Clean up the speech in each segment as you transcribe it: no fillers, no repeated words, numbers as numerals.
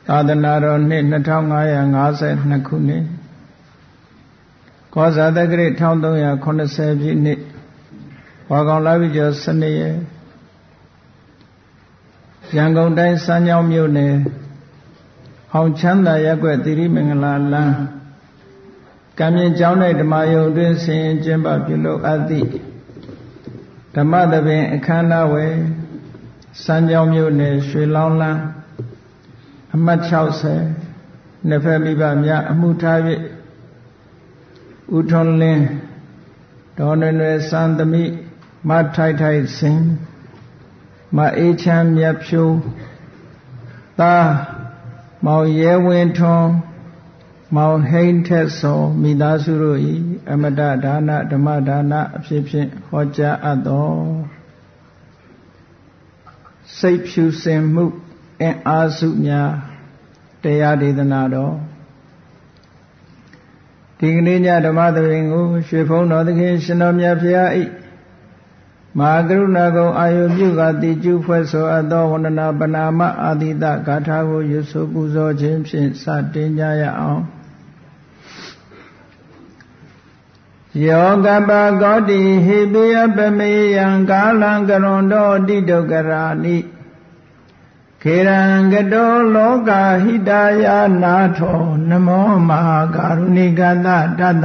သာသနာတော်နှစ်2552ခုနှစ်ကောဇာတက္ကရာ1380ပြည့်နှစ်ဝါကောင်လပြည့်ကျော်12ရက်ရန်ကုန်တိုင်းစမ်းချောင်းမြို့နယ်အောင်ချမ်းသာရပ်ကွက်သီရိမင်္ဂလာလမ်းကံမြင့်ကျောင်း၌ဓမ္မယုံတွင်ဆင်ကျင်းပပြုလုပ်အပ်သည့်ဓမ္မသဘင်အခမ်းအနားဝယ်စမ်းချောင်းမြို့နယ်ရွှေလောင်းလမ်းအမှတ်60နှစ်ဖက်မိဘများအမှုထား၍ဦးထွန်းလင်းဒေါ်နွယ်နွယ်စံသမီးမထိုက်ထိုက်စင်မအေးချမ်းမြတ်ဖြိုးသားမောင်ရဲဝင်းထွန်းမောင်ဟိန်းထက်စောမိသားစုတို့၏အမတဒါနဓမ္မဒါနအဖြစ်ဖြင့်ဟောကြားအပ်သောစိတ်ဖြူစင်မှုအင်အားစုများတရားဒေသနာတော်ဒီကနေ့ညဓမ္မသဘင်ကိုရွှေဘုန်းတော်သခင်ရှင်တော်မြတ်ဖရာ၏မဟာကရုဏာကုံအာယုပြုကတိကျုဖွဲ့ဆိုအပ်သောဝန္ဒနာပနာမအာတိတဂါထာကိုရွတ်ဆိုပူဇော်ခြင်းဖြင့်စတင်ကြရအောင်ယောကပကောတိဟိပိယပမေယံကာလံကရွန်တောတိဒုက္ခရာနိခေရံကတောလောကဟိတယာနာထောနမောမဟာကာရုဏိကတတတ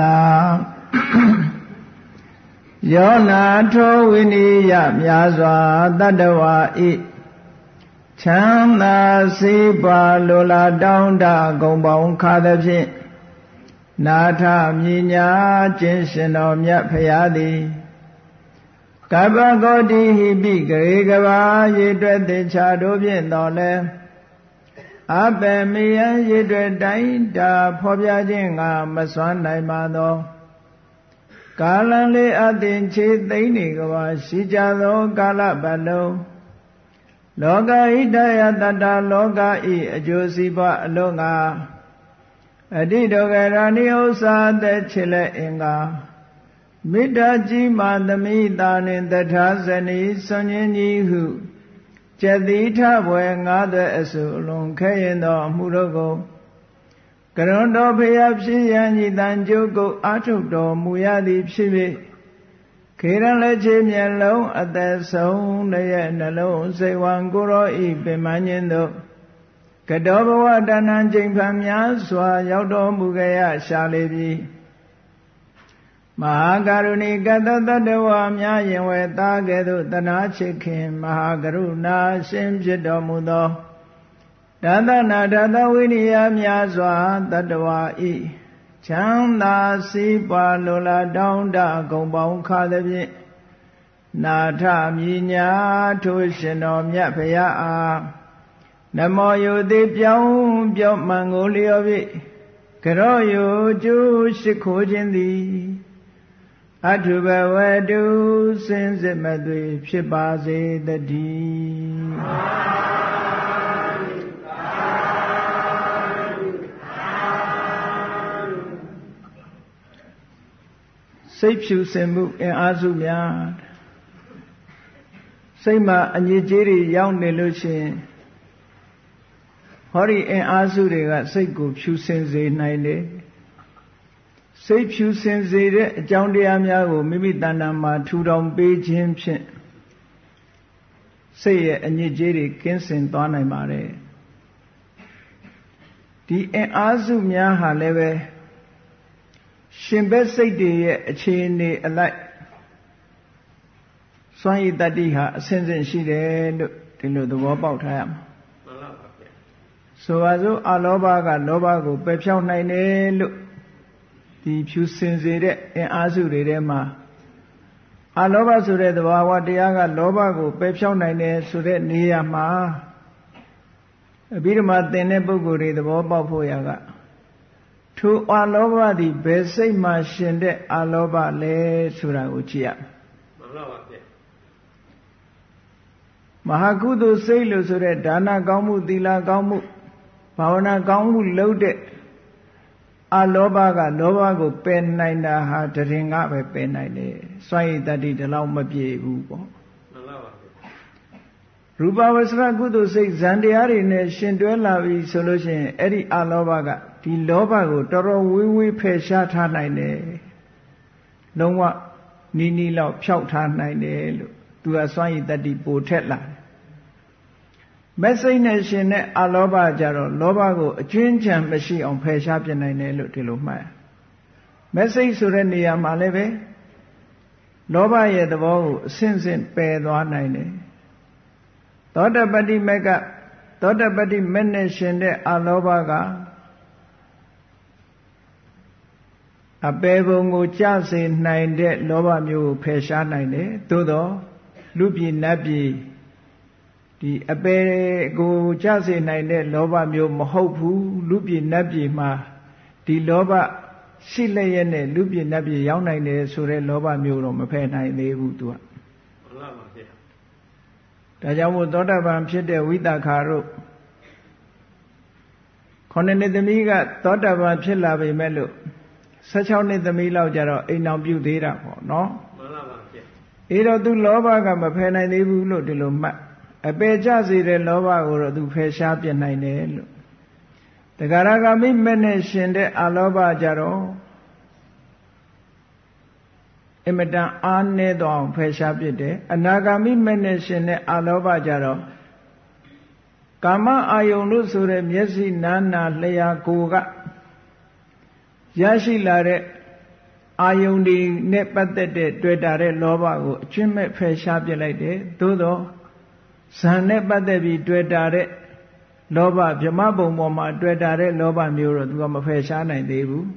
ယောနာထောဝိနိယမြာစွာတတ္တဝါဤချမ်းသာစေပါလိုလားတောင်းတဂုံပေါင်းခါသဖြင့်နာထမြညာခြင်းရှင်တော်မြတ်ဖရာသည်ကပ္ပဂောတိဟိပိဂရေကဘာရေတွက်တေချာတို့ဖြင့်တော်လဲအပေမေယံရေတွက်တိုင်းတာဖော်ပြခြင်းငါမစွမ်းနိုင်ပါသောကာလံလေးအသင်ချေသိမ့်နေကဘာရှိကြသောကာလပတ်လုံးလောကဟိတယတတလောကဤအကျိုးစီးပွားအလုံးငါအတိဒုက္ခရာနိဥ္စာသက်ချစ်လက်အင်္ဂါမေတ္တာကြီးမာသမိတာနှင့်တထာဇနီဆွန်ញင်းကြီးဟုကျက်တိထဘွယ်ငါးသွဲအစုအလွန်ခဲရင်သောအမှုတို့ကိုကရွန်တော်ဖရာဖြစ်ရန်ဤတန်ကြိုးကိုအာထုတ်တော်မူရသည်ဖြစ်၍ခေရန်လက်ချေမျက်လုံးအသက်ဆုံးတရဲ့နှလုံးစိတ်ဝံကိုရောဤပင်မခြင်းတို့ကတောဘဝတဏ္ဏကျိန်ဖန်များစွာရောက်တော်မူကြရရှာလေပြီမဟာကရုဏီကတတတ္တဝါများယင်ဝဲသားကဲ့သို့တနာချစ်ခင်မဟာကရုဏာရှင်ဖြစ်တော်မူသောဒါသနာဒါသဝိနိယများစွာတတ္တဝါဤချမ်းသာစီးပွားလိုလားတောင်းတဂုံပေါင်းခါသဖြင့်နာထမြညာထိုရှင်တော်မြတ်ဖရာအားနမောယုတိပြောင်းပြောမှန်ကိုလျော်၍ကရောယုကျူးရှိခိုးခြင်းသည်အထုဘဝတုစင်စစ်မသွေဖြစ်ပါစေတည်းစိတ်ဖြူစင်မှုအင်အားစုများစိတ်မှာအညစ်အကြေးတွေရောက်နေလို့ရှိရင်ဟောဒီအင်အားစုတွေကစိတ်ကိုဖြူစင်စေနိုင်တယ်စိတ်ဖြူစင်စေတဲ့အကြောင်းတရားများကိုမိမိတဏ္ဍာမှာထူထောင်ပေးခြင်းဖြင့်စိတ်ရဲ့အညစ်အကြေးတွေကင်းစင်သွားနိုင်ပါတယ်ဒီအင်အားစုများဟာလည်းပဲရှင်ဘက်စိတ်တွေရဲ့အခြေအနေအလိုက်စွမ်းရည်တတ္တိဟာအစဉ်စဉ်ရှိတယ်လို့ဒီလိုသဘောပေါက်ထားရမှာမှန်ပါပါဗျာဆိုပါစို့အလောဘကလောဘကိုပယ်ဖြောက်နိုင်တယ်လို့ဒီဖြူစင်စေတဲ့အင်အားစုတွေထဲမှာအလောဘဆိုတဲ့သဘာဝတရားကလောဘကိုပယ်ဖြောက်နိုင်တယ်ဆိုတဲ့နေရာမှာအဘိဓမ္မာသင်တဲ့ပုဂ္ဂိုလ်တွေသဘောပေါက်ဖို့ရကထိုအလောဘသည်ဘယ်စိတ်မှရှင်တဲ့အလောဘလဲဆိုတာကိုကြည့်ရမှန်ပါပါဗျာမဟာကုသိုလ်စိတ်လို့ဆိုတဲ့ဒါနကောင်းမှုသီလကောင်းမှုဘာဝနာကောင်းမှုလုပ်တဲ့အလောဘကလောဘကိုပယ်နိုင်တာဟာတရင်ကပဲပယ်နိုင်တယ်စွန့်ရည်တတ္တိဒီလောက်မပြေဘူးပေါ့မှန်ပါပါရူပဝဆရကုသိုလ်စိတ်ဇန်တရားတွေနဲ့ရှင်တွဲလာပြီဆိုလို့ရှိရင်အဲ့ဒီအလောဘကဒီလောဘကိုတော်တော်ဝေးဝေးဖယ်ရှားထားနိုင်တယ်လုံးဝနီးနီးလောက်ဖျောက်ထားနိုင်တယ်လို့သူကစွမ်းရည်တတ္တိပိုထက်လာတယ်မက်စိတ်နဲ့ရှင်တဲ့အလောဘကြတော့လောဘကိုအကျွင်းချံမရှိအောင်ဖယ်ရှားပြနိုင်တယ်လို့ဒီလိုမှတ်မက်စိတ်ဆိုတဲ့နေရာမှာလည်းပဲလောဘရဲ့သဘောကိုအစဉ်စဉ်ပယ်သွားနိုင်တယ်သောတပတ္တိမက်ကသောတပတ္တိမက်နဲ့ရှင်တဲ့အလောဘကအပေပုံကိုကြစေနိုင်တဲ့လောဘမျိုးကိုဖယ်ရှားနိုင်တယ်သို့တော့လူပြည်နတ်ပြည်ဒီအပေကိုကြစေနိုင်တဲ့လောဘမျိုးမဟုတ်ဘူးလူပြည်နတ်ပြည်မှာဒီလောဘရှိလျက်နဲ့လူပြည်နတ်ပြည်ရောက်နိုင်တယ်ဆိုတဲ့လောဘမျိုးတော့မဖယ်နိုင်သေးဘူးသူကမှန်ပါပါဗျာဒါကြောင့်မို့သောတာပန်ဖြစ်တဲ့ဝိသခာတို့9နှစ်သမီးကသောတာပန်ဖြစ်လာပြီမဲ့လို့16နှစ်သမီးလောက်ကြတော့အိမ်အောင်ပြုသေးတာပေါ့နော်မှန်ပါပါဗျာအေးတော့သူလောဘကမဖယ်နိုင်သေးဘူးလို့ဒီလိုမှတ်အပေကြစေတဲ့လောဘကိုတော့သူဖယ်ရှားပြနိုင်တယ်လို့တဂရဂမိမဲ့နဲ့ရှင်တဲ့အလောဘကြတော့အမတန်အားနည်းတော့ဖယ်ရှားပြတယ်အနာဂါမိမဲ့နဲ့ရှင်တဲ့အလောဘကြတော့ကာမအာယုန်လို့ဆိုတဲ့မျက်စိနာနာလျှာကိုယ်ကရရှိလာတဲ့အာယုန်ဒီနဲ့ပတ်သက်တဲ့တွေ့တာတဲ့လောဘကိုအကျွင့်မဲ့ဖယ်ရှားပြလိုက်တယ်သို့တော့ဇန်နဲ့ပတ်သက်ပြီးတွေ့တာတဲ့လောဘဗြဟ္မဘုံပေါ်မှာတွေ့တာတဲ့လောဘမျိုးတော့သူကမဖယ်ရှားနိုင်သေးဘူး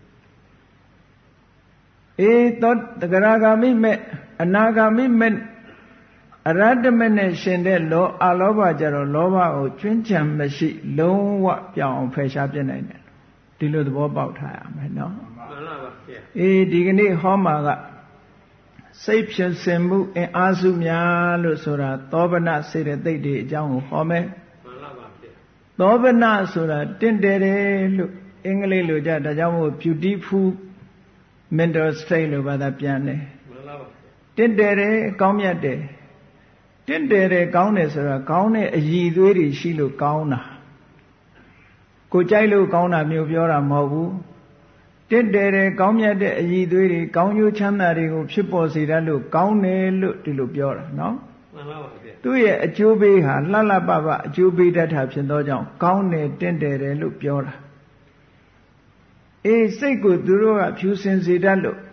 အေးသောတဂရဂါမိမဲ့အနာဂါမိမဲ့အရဟတမေနဲ့ရှင်တဲ့အလောဘကြတော့လောဘကိုကျွင်းချံမရှိလုံးဝပြောင်းအောင်ဖယ်ရှားပြနိုင်တယ်ဒီလိုသဘောပေါက်ထားရမယ်နော်မှန်ပါပါဗျာအေးဒီကနေ့ဟောမှာကစိတ်ဖြစ်စဉ်မှုအင်အားစုများလို့ဆိုတာသောဗနစေတသိက်တွေအကြောင်းကိုဟောမယ်မှန်ပါပါဗျာသောဗနဆိုတာတင့်တယ်တယ်လို့အင်္ဂလိပ်လိုကြဒါကြောင့်မို့ beautiful mental state လို့ဘာသာပြန်တယ်မှန်ပါပါတင့်တယ်တယ်ကောင်းမြတ်တယ်တင့်တယ်တယ်ကောင်းတယ်ဆိုတာကောင်းတဲ့အရည်သွေးတွေရှိလို့ကောင်းတာကိုကြိုက်လို့ကောင်းတာမျိုးပြောတာမဟုတ်ဘူးတင့်တယ်တယ်ကောင်းမြတ်တဲ့အရည်သွေးတွေကောင်းကျိုးချမ်းသာတွေကိုဖြစ်ပေါ်စေတတ်လို့ကောင်းတယ်လို့ဒီလိုပြောတာနော်မှန်ပါပါဗျာသူ့ရဲ့အကျိုးပေးဟာလှလှပပအကျိုးပေးတတ်တာဖြစ်သောကြောင့်ကောင်းတယ်တင့်တယ်တယ်လို့ပြောတာအေးစိတ်ကိုသူတို့ကဖြူစင်စေတတ်လို့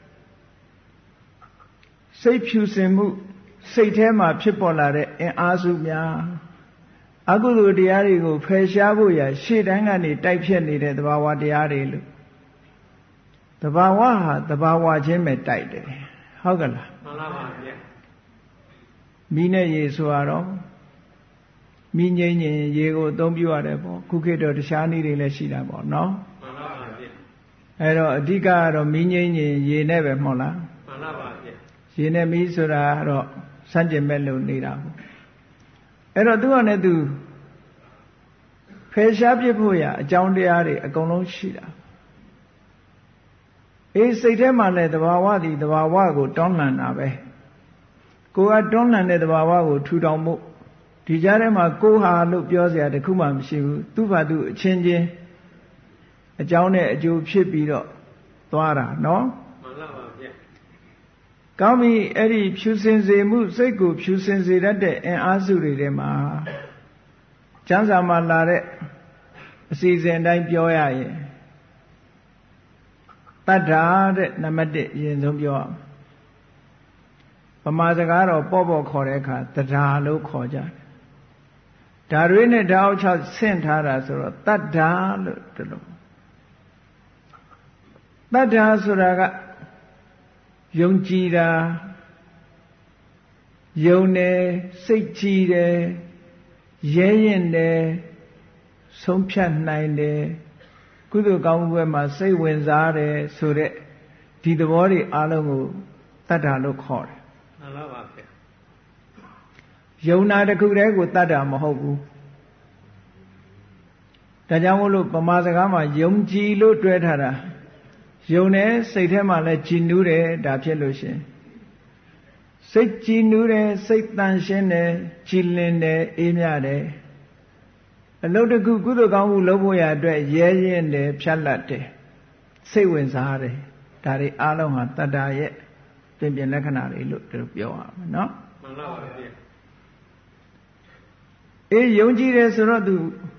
စိတ်ဖြူစင်မှုစိတ်ထဲမှာဖြစ်ပေါ်လာတဲ့အင်အားစုများအကုသိုလ်တရားတွေကိုဖယ်ရှားဖို့ရရှေ့တန်းကနေတိုက်ဖြတ်နေတဲ့သဘာဝတရားတွေလို့သဘာဝဟာသဘာဝချင်းပဲတိုက်တယ်ဟုတ်ကလားမှန်ပါပါဗျာမိနဲ့ရေဆိုတော့မိငိမ့်ရင်ရေကိုအသုံးပြုရတယ်ပေါ့ခုခေတ်တော့တခြားနည်းတွေလည်းရှိတာပေါ့နော်မှန်ပါပါဗျာအဲ့တော့အဓိကကတော့မိငိမ့်ရင်ရေနဲ့ပဲမဟုတ်လားမှန်ပါပါဗျာရေနဲ့မိဆိုတာကတော့စัจ jin မဲ့လို့နေတာပေါ့အဲ့တော့သူကလည်းသူဖယ်ရှားပြဖို့ရအကြောင်းတရားတွေအကုန်လုံးရှိတာအေးစိတ်ထဲမှာလည်းသဘာဝဒီသဘာဝကိုတောင်းလန့်တာပဲကိုကတွန်းလှန်တဲ့သဘာဝကိုထူထောင်မှုဒီကြားထဲမှာကိုဟာလို့ပြောစရာတခုမှမရှိဘူးသူ့ဘာသူအချင်းချင်းအကြောင်းနဲ့အကျိုးဖြစ်ပြီးတော့သွားတာနော်မှန်ပါပါဗျာကောင်းပြီအဲ့ဒီဖြူစင်စေမှုစိတ်ကိုဖြူစင်စေတတ်တဲ့အင်အားစုတွေထဲမှာကျမ်းစာမှာလာတဲ့အစီအစဉ်အတိုင်းပြောရရင်တတ္ထာတဲ့နံပါတ်1အရင်ဆုံးပြောရမယ်ဗမာစကားတော့ပေါ့ပေါ့ခေါ်တဲ့အခါတဒါလို့ခေါ်ကြတယ်ဓာရွေးနဲ့ဓာအောက်6ဆင့်ထားတာဆိုတော့တတ္ထာလို့ဒီလိုတတ္ထာဆိုတာကယုံကြည်တာယုံတယ်စိတ်ကြည်တယ်ရဲရင်တယ်ဆုံးဖြတ်နိုင်တယ်ကုသိုလ်ကောင်းမှုဘက်မှာစိတ်ဝင်စားတယ်ဆိုတဲ့ဒီသဘောတွေအားလုံးကိုတတ္ထာလို့ခေါ်တယ်မှန်ပါပါဗျာယုံနာတစ်ခုတည်းကိုတတ္ထာမဟုတ်ဘူးဒါကြောင့်မို့လို့ဗမာစကားမှာယုံကြည်လို့တွဲထားတာယုံတယ်စိတ်ထဲမှာလည်းကြည်နူးတယ်ဒါဖြစ်လို့ရှင်စိတ်ကြည်နူးတယ်စိတ်တန်ရှင်းတယ်ကြည်လင်တယ်အေးမြတယ်အလုပ်တစ်ခုကုသိုလ်ကောင်းမှုလုပ်ဖို့ရအတွက်ရဲရင်တယ်ဖြတ်လက်တယ်စိတ်ဝင်စားတယ်ဒါတွေအားလုံးဟာတတ္တာရဲ့ပြင်ပြင်လက္ခဏာတွေလို့ပြောရမှာနော်မှန်ပါပါဗျာယုံကြည်တယ်ဆိုတော့သူ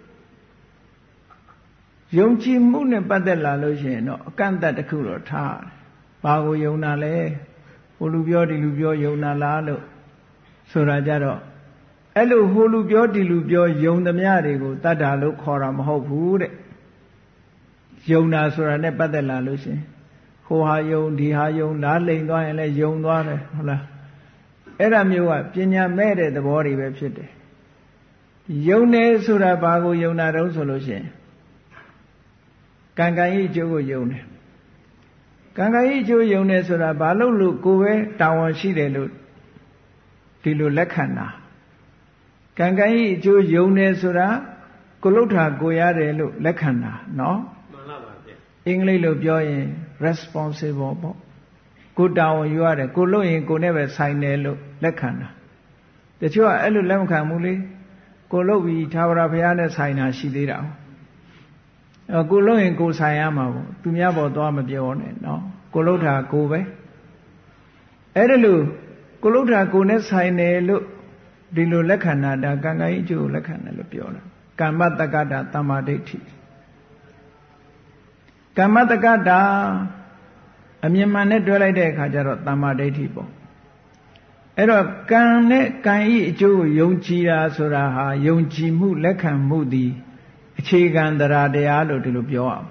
ယုံကြည်မှုနဲ့ပတ်သက်လာလို့ရှိရင်တော့အကန့်အသတ်တစ်ခုတော့ထားတယ်ဘာကိုယုံတာလဲဟိုလူပြောဒီလူပြောယုံတာလားလို့ဆိုတာကြတော့အဲ့လိုဟိုလူပြောဒီလူပြောယုံသမျှတွေကိုတတ္တာလို့ခေါ်တာမဟုတ်ဘူးတဲ့ယုံတာဆိုတာ ਨੇ ပတ်သက်လာလို့ရှိရင်ဟိုဟာယုံဒီဟာယုံလားလိန်သွားရင်လည်းယုံသွားတယ်ဟုတ်လားအဲ့ဒါမျိုးကပညာမဲ့တဲ့သဘောတွေပဲဖြစ်တယ်ယုံတယ်ဆိုတာဘာကိုယုံတာတုံးဆိုလို့ရှိရင်ကံကံဤအကျိုးကိုယုံတယ်ကံကံဤအကျိုးယုံတယ်ဆိုတာဘာလို့လို့ကိုယ်ပဲတာဝန်ရှိတယ်လို့ဒီလိုလက်ခံတာကံကံဤအကျိုးယုံတယ်ဆိုတာကိုလှုပ်တာကိုရတယ်လို့လက်ခံတာနော်မှန်ပါပါဗျအင်္ဂလိပ်လိုပြောရင် responsible ပေါ့ကိုတာဝန်ယူရတယ်ကိုလုပ်ရင်ကိုနဲ့ပဲဆိုင်တယ်လို့လက်ခံတာတချို့ကအဲ့လိုလက်မခံဘူးလေကိုလုပ်ပြီးသာဝရဘုရားနဲ့ဆိုင်တာရှိသေးတာကိုလုပ်ရင်ကိုဆိုင်ရမှာပေါ့သူများပေါ်သွားမပြောနဲ့နော်ကိုလုပ်တာကိုပဲအဲ့ဒါလို့ကိုလုပ်တာကိုနဲ့ဆိုင်တယ်လို့ဒီလိုလက်ခံတာဒါကံကံအကျိုးကိုလက်ခံတယ်လို့ပြောတာကမ္မတက္ကတာသမ္မာဒိဋ္ဌိကမ္မတက္ကတာအမြင်မှန်နဲ့တွဲလိုက်တဲ့အခါကျတော့သမ္မာဒိဋ္ဌိပေါ့အဲ့တော့ကံနဲ့ကံဤအကျိုးကိုယုံကြည်တာဆိုတာဟာယုံကြည်မှုလက်ခံမှုသည်အခြေခံတရားလို့ဒီလိုပြောအောင်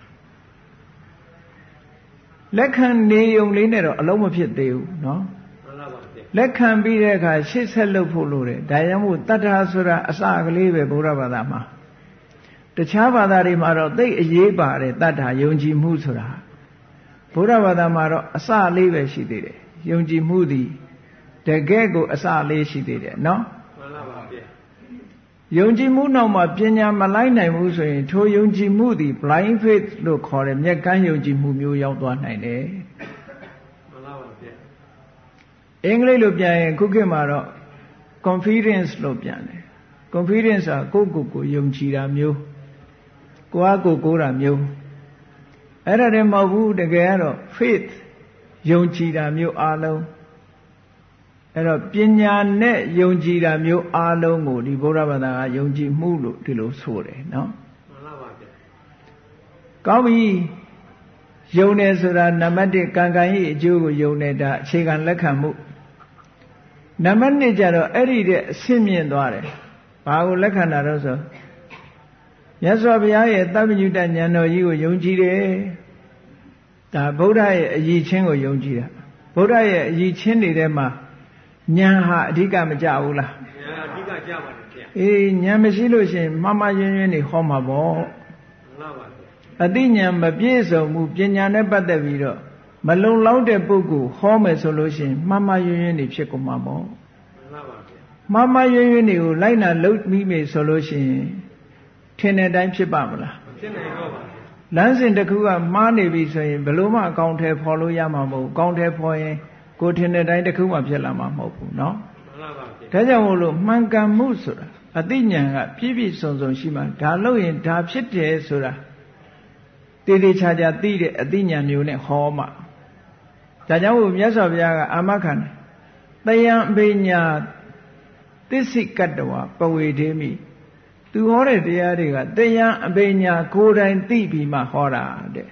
လက်ခံနေုံလေးနဲ့တော့အလုံးမဖြစ်သေးဘူးနော်လက်ခံပြီးတဲ့အခါရှေ့ဆက်လုပ်ဖို့လိုတယ်ဒါကြောင့်မို့တတ္ထာဆိုတာအစကလေးပဲဗုဒ္ဓဘာသာမှာတခြားဘာသာတွေမှာတော့သိအရေးပါတယ်တတ္ထာယုံကြည်မှုဆိုတာဗုဒ္ဓဘာသာမှာတော့အစလေးပဲရှိသေးတယ်ယုံကြည်မှုသည်တကယ်ကိုအစလေးရှိသေးတယ်နော်မှန်ပါပါဗျာယုံကြည်မှုနောက်မှာပညာမလိုက်နိုင်ဘူးဆိုရင်ထိုယုံကြည်မှုသည် blind faith လို့ခေါ်တယ်မျက်ကန်းယုံကြည်မှုမျိုးရောက်သွားနိုင်တယ်မှန်ပါပါဗျာအင်္ဂလိပ်လိုပြန်ရင်ခုခေတ်မှာတော့ confidence လို့ပြန်တယ် confidence ကကိုယ့်ကိုယ်ယုံကြည်တာမျိုးကိုယ့်အကိုတာမျိုးအဲ့ဒါတည်းမဟုတ်ဘူးတကယ်ကတော့ faith ယုံကြည်တာမျိုးအလုံးအဲ့တော့ပညာနဲ့ယုံကြည်တာမျိုးအလုံးကိုဒီဗုဒ္ဓဘာသာကယုံကြည်မှုလို့ဒီလိုဆိုတယ်နော်မှန်ပါပါဗျာကောင်းပြီယုံတယ်ဆိုတာနံပါတ်1ကံကံ၏အကျိုးကိုယုံနေတာအခြေခံလက်ခံမှုနံပါတ်2ကျတော့အဲ့ဒီတဲ့အဆင့်မြင့်သွားတယ်ဘာကိုလက်ခံတာတော့ဆိုမြတ်စွာဘုရားရဲ့သဗ္ဗညုတဉာဏ်တော်ကြီးကိုယုံကြည်တယ်ဒါဗုဒ္ဓရဲ့အရည်ချင်းကိုယုံကြည်တာဗုဒ္ဓရဲ့အရည်ချင်းတွေထဲမှာဉာဏ်ဟာအဓိကမကြဘူးလားဉာဏ်အဓိကကြပါတယ်ဗျာအေးဉာဏ်မရှိလို့ရှိရင်မှားမှားယွင်းယွင်းနေဟောမှာပေါ့မှန်ပါပါအသိဉာဏ်မပြည့်စုံဘူးပညာနဲ့ပတ်သက်ပြီးတော့မလုံလောက်တဲ့ပုဂ္ဂိုလ်ဟောမယ်ဆိုလို့ရှိရင်မှားမှားယွင်းယွင်းနေဖြစ်ကုန်မှာပေါ့မှန်ပါပါဗျာမှားမှားယွင်းယွင်းတွေကိုလိုက်နာလုပ်မိမယ်ဆိုလို့ရှိရင်ထင်တဲ့အတိုင်းဖြစ်ပါမလားမဖြစ်နိုင်တော့ပါဘူးလမ်းစဉ်တစ်ခုကမှားနေပြီဆိုရင်ဘယ်လိုမှအကောင့်ထဲဖော်လို့ရမှာမဟုတ်ဘူးအကောင့်ထဲဖော်ရင်ကိုထင်တဲ့အတိုင်းတစ်ခုမှဖြစ်လာမှာမဟုတ်ဘူးเนาะမှန်ပါပါဒါကြောင့်မို့လို့မှန်ကန်မှုဆိုတာအသိဉာဏ်ကပြည့်ပြည့်စုံစုံရှိမှဒါလို့ရင်ဒါဖြစ်တယ်ဆိုတာတည်တည်ချာချာသိတဲ့အသိဉာဏ်မျိုးနဲ့ဟောမှဒါကြောင့်မို့မြတ်စွာဘုရားကအာမခံတယ်တယံအဘိညာသစ္စိကတ္တဝပဝေဒေမိသူဟောတဲ့တရားတွေကတယံအဘိညာကိုယ်တိုင်သိပြီးမှဟောတာတဲ့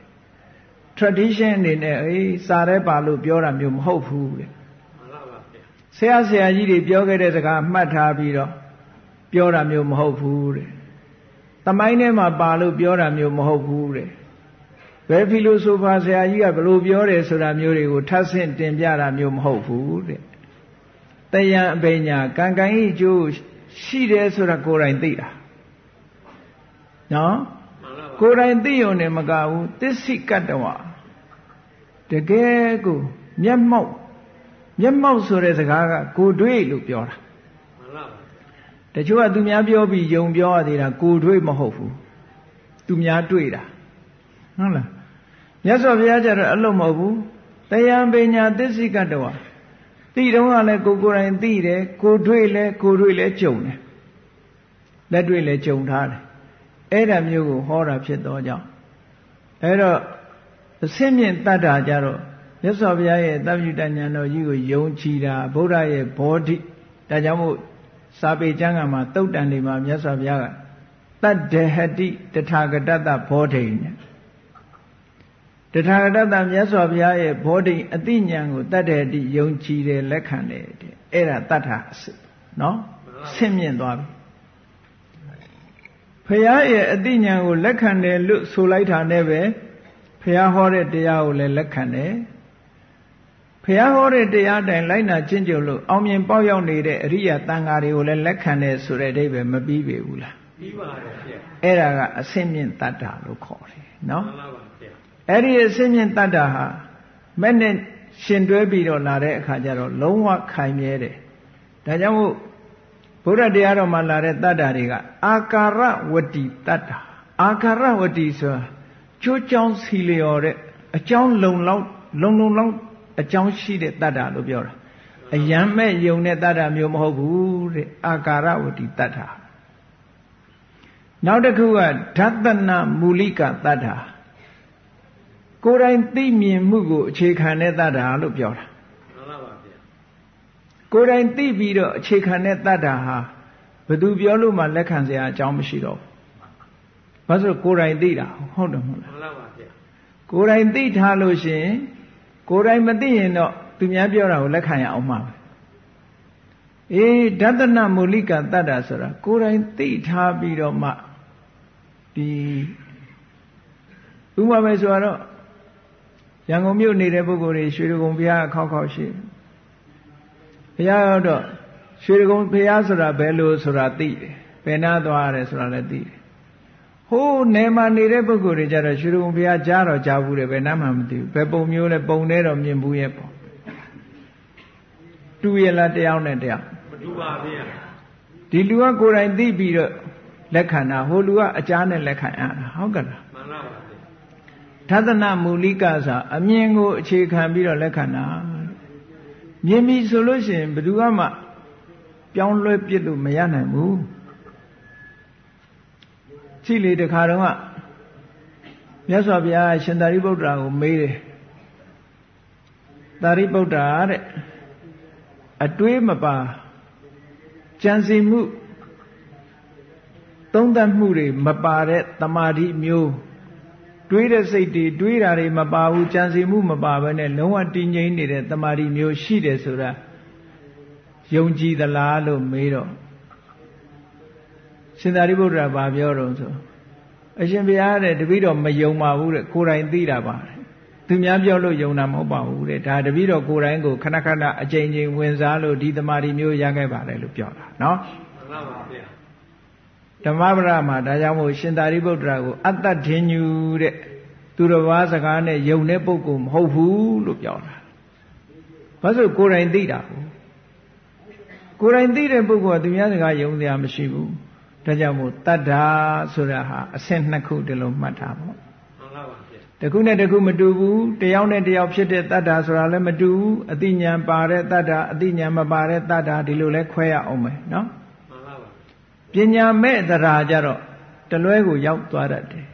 tradition အနေနဲ့စာရဲပါလို့ပြောတာမျိုးမဟုတ်ဘူးတဲ့မှန်ပါပါဆရာကြီးတွေပြောခဲ့တဲ့စကားမှတ်ထားပြီးတော့ပြောတာမျိုးမဟုတ်ဘူးတဲ့သမိုင်းထဲမှာပါလို့ပြောတာမျိုးမဟုတ်ဘူးတဲ့ဘယ်ဖီလိုဆိုဖာဆရာကြီးကဘလို့ပြောတယ်ဆိုတာမျိုးတွေကိုထပ်ဆင့်တင်ပြတာမျိုးမဟုတ်ဘူးတဲ့တယံအဘိညာကံကံဤကျိုးရှိတယ်ဆိုတာကိုယ်တိုင်သိတာနော်ကိုယ်တိုင်သိုံနဲ့မကဘူးသစ္စိကတ္တဝတကယ်ကိုမျက်မှောက်ဆိုတဲ့စကားကကိုယ်တွေ့လို့ပြောတာမှန်ပါပါတချို့ကသူများပြောပြီးယုံပြောရသေးတာကိုယ်တွေ့မဟုတ်ဘူးသူများတွေ့တာဟုတ်လားမြတ်စွာဘုရားကျတော့အဲ့လိုမဟုတ်ဘူးတယံပညာသစ္စိကတ္တဝသသိတော့ကလည်းကိုယ်တိုင်သိတယ်ကိုတွေ့လဲကြုံတယ်လက်တွေ့လဲကြုံထားတယ်အဲ့ဒါမျိုးကိုဟောတာဖြစ်တော့ကြောင့်အဲ့တော့အစင်းမြင့်တတ်တာကြတော့မြတ်စွာဘုရားရဲ့သဗ္ဗညုတဉာဏ်တော်ကြီးကိုယုံကြည်တာဗုဒ္ဓရဲ့ဘောဓိဒါကြောင့်မို့စာပေကျမ်းဂန်မှာတုတ်တန်တွေမှာမြတ်စွာဘုရားကတတ္တဟတိတထာဂတတဘောဓိနဲ့တထာဂတတမြတ်စွာဘုရားရဲ့ဘောဓိအတိညာဏ်ကိုတတ္တဟတိယုံကြည်တယ်လက်ခံတယ်တဲ့အဲ့ဒါတတ္ထာအစစ်နော်ဆင့်မြင့်သွားပြီဘုရားရဲ့အတိညာဏ်ကိုလက်ခံတယ်လို့ဆိုလိုက်တာနဲ့ပဲဘုရားဟောတဲ့တရားကိုလည်းလက်ခံတယ်ဘုရားဟောတဲ့တရားတိုင်လိုက်နာကျင့်ကြံလို့အောင်မြင်ပေါက်ရောက်နေတဲ့အရိယာတန်ဃာတွေကိုလည်းလက်ခံတယ်ဆိုတဲ့အဓိပ္ပာယ်မပြီးပေဘူးလားပြီးပါတယ်ဗျအဲ့ဒါကအစင့်မြင့်တတ္တာလို့ခေါ်တယ်နော်မှန်ပါပါဗျအဲ့ဒီအစင့်မြင့်တတ္တာဟာမဲ့နဲ့ရှင်တွဲပြီးတော့လာတဲ့အခါကျတော့လုံးဝခိုင်မြဲတယ်ဒါကြောင့်မို့ဘုရားတရားတော်မှာလာတဲ့တတ္တာတွေကအာကာရဝတိတတ္တာအာကာရဝတိဆိုတာကျိုးကြောင်းစီလျော်တဲ့အကြောင်းလုံလောက်အကြောင်းရှိတဲ့တတ္တာလို့ပြောတာအယံမဲ့ယုံတဲ့တတ္တာမျိုးမဟုတ်ဘူးတဲ့အာကာရဝတိတတ္တာနောက်တစ်ခုကဓတ္တနာမူလိကတတ္တာကိုယ်တိုင်သိမြင်မှုကိုအခြေခံတဲ့တတ္တာလို့ပြောတာမှန်ပါပါဗျာကိုယ်တိုင်သိပြီးတော့အခြေခံတဲ့တတ္တာဟာဘယ်သူပြောလို့မှလက်ခံစရာအကြောင်းမရှိတော့ဘူးဘာလို့ကိုယ်တိုင်သိတာဟုတ်တယ်မဟုတ်လားမှန်ပါပါဗျာကိုယ်တိုင်သိထားလို့ရှိရင်ကိုယ်တိုင်မသိရင်တော့သူများပြောတာကိုလက်ခံရအောင်မှာပဲအေးဓတ္တနာမူလိကတတ္တာဆိုတာကိုယ်တိုင်သိထားပြီးတော့မှဒီဥပမာပဲဆိုတော့ရန်ကုန်မြို့နေတဲ့ပုဂ္ဂိုလ်တွေရွှေဒဂုံဘုရားအခောက်ရှိဘုရားတော့ရွှေဒဂုံဘုရားဆိုတာဘယ်လိုဆိုတာသိတယ်ဘယ်နာသွားရတယ်ဆိုတာလည်းသိတယ်ဟိုးနယ်မှာနေတဲ့ပုဂ္ဂိုလ်တွေကြတော့ရွှေဒဂုံဘုရားကြားတော့ကြားဘူးတယ်ဘယ်နာမှမသိဘူးဘယ်ပုံမျိုးလဲပုံနဲ့တော့မြင်ဘူးရဲ့ပေါ့တူရလားတယောက်နဲ့တယောက်မတူပါဗျာဒီလူကကိုယ်တိုင်သိပြီးတော့လက်ခံတာဟိုလူကအကြားနဲ့လက်ခံရတာဟုတ်ကလားမှန်ပါပါဓတ္တနာမူလိကဆိုအမြင်ကိုအခြေခံပြီးတော့လက်ခံတာမြင်ပြီဆိုလို့ရှိရင်ဘယ်သူမှပြောင်းလဲပြစ်လို့မရနိုင်ဘူးကြည့်လေတခါတော့မြတ်စွာဘုရားရှင်သာရိပုတ္တရာကိုမေးတယ်သာရိပုတ္တရာတဲ့အတွေးမပါကြံစည်မှုသုံးသပ်မှုတွေမပါတဲ့တမာတိမျိုးတွေးတဲ့စိတ်တွေတွေးတာတွေမပါဘူးကြံစည်မှုမပါဘဲနဲ့လုံးဝတည်ငြိမ်နေတဲ့တမာတိမျိုးရှိတယ်ဆိုတာယုံကြည်သလားလို့မေးတော့ရှင်သာရိပုတ္တရာဗာပြောတော့ဆိုအရှင်ဘုရားတဲ့တပည့်တော်မယုံပါဘူးတဲ့ကိုယ်တိုင်သိတာပါတဲ့သူများပြောလို့ယုံတာမဟုတ်ပါဘူးတဲ့ဒါတပည့်တော်ကိုယ်တိုင်ကိုခဏခဏအကြိမ်ကြိမ်ဝင်စားလို့ဒီတမာတိမျိုးရခဲ့ပါတယ်လို့ပြောတာနော်မှန်ပါပါဗျာဓမ္မပဒမှာဒါကြောင့်မို့ရှင်သာရိပုတ္တရာကိုအတ္တဒိညူတဲ့သူတော်ဘာစကားနဲ့ယုံတဲ့ပုဂ္ဂိုလ်မဟုတ်ဘူးလို့ပြောတာဘာလို့ကိုယ်တိုင်သိတာကိုယ်တိုင်သိတဲ့ပုဂ္ဂိုလ်ကသူများစကားယုံစရာမရှိဘူးဒါကြောင့်မို့တတ္တာဆိုတာဟာအဆင့်နှစ်ခုတလုံးမှတ်ထားပေါ့မှန်ပါပါဗျာတခုနဲ့တခုမတူဘူးတယောက်နဲ့တယောက်ဖြစ်တဲ့တတ္တာဆိုတာလည်းမတူဘူးအတိညာပါတဲ့တတ္တာအတိညာမပါတဲ့တတ္တာဒီလိုလဲခွဲရအောင်မယ်နော်မှန်ပါပါပညာမဲ့တရားကြတော့တလွဲကိုရောက်သွားတတ်တယ်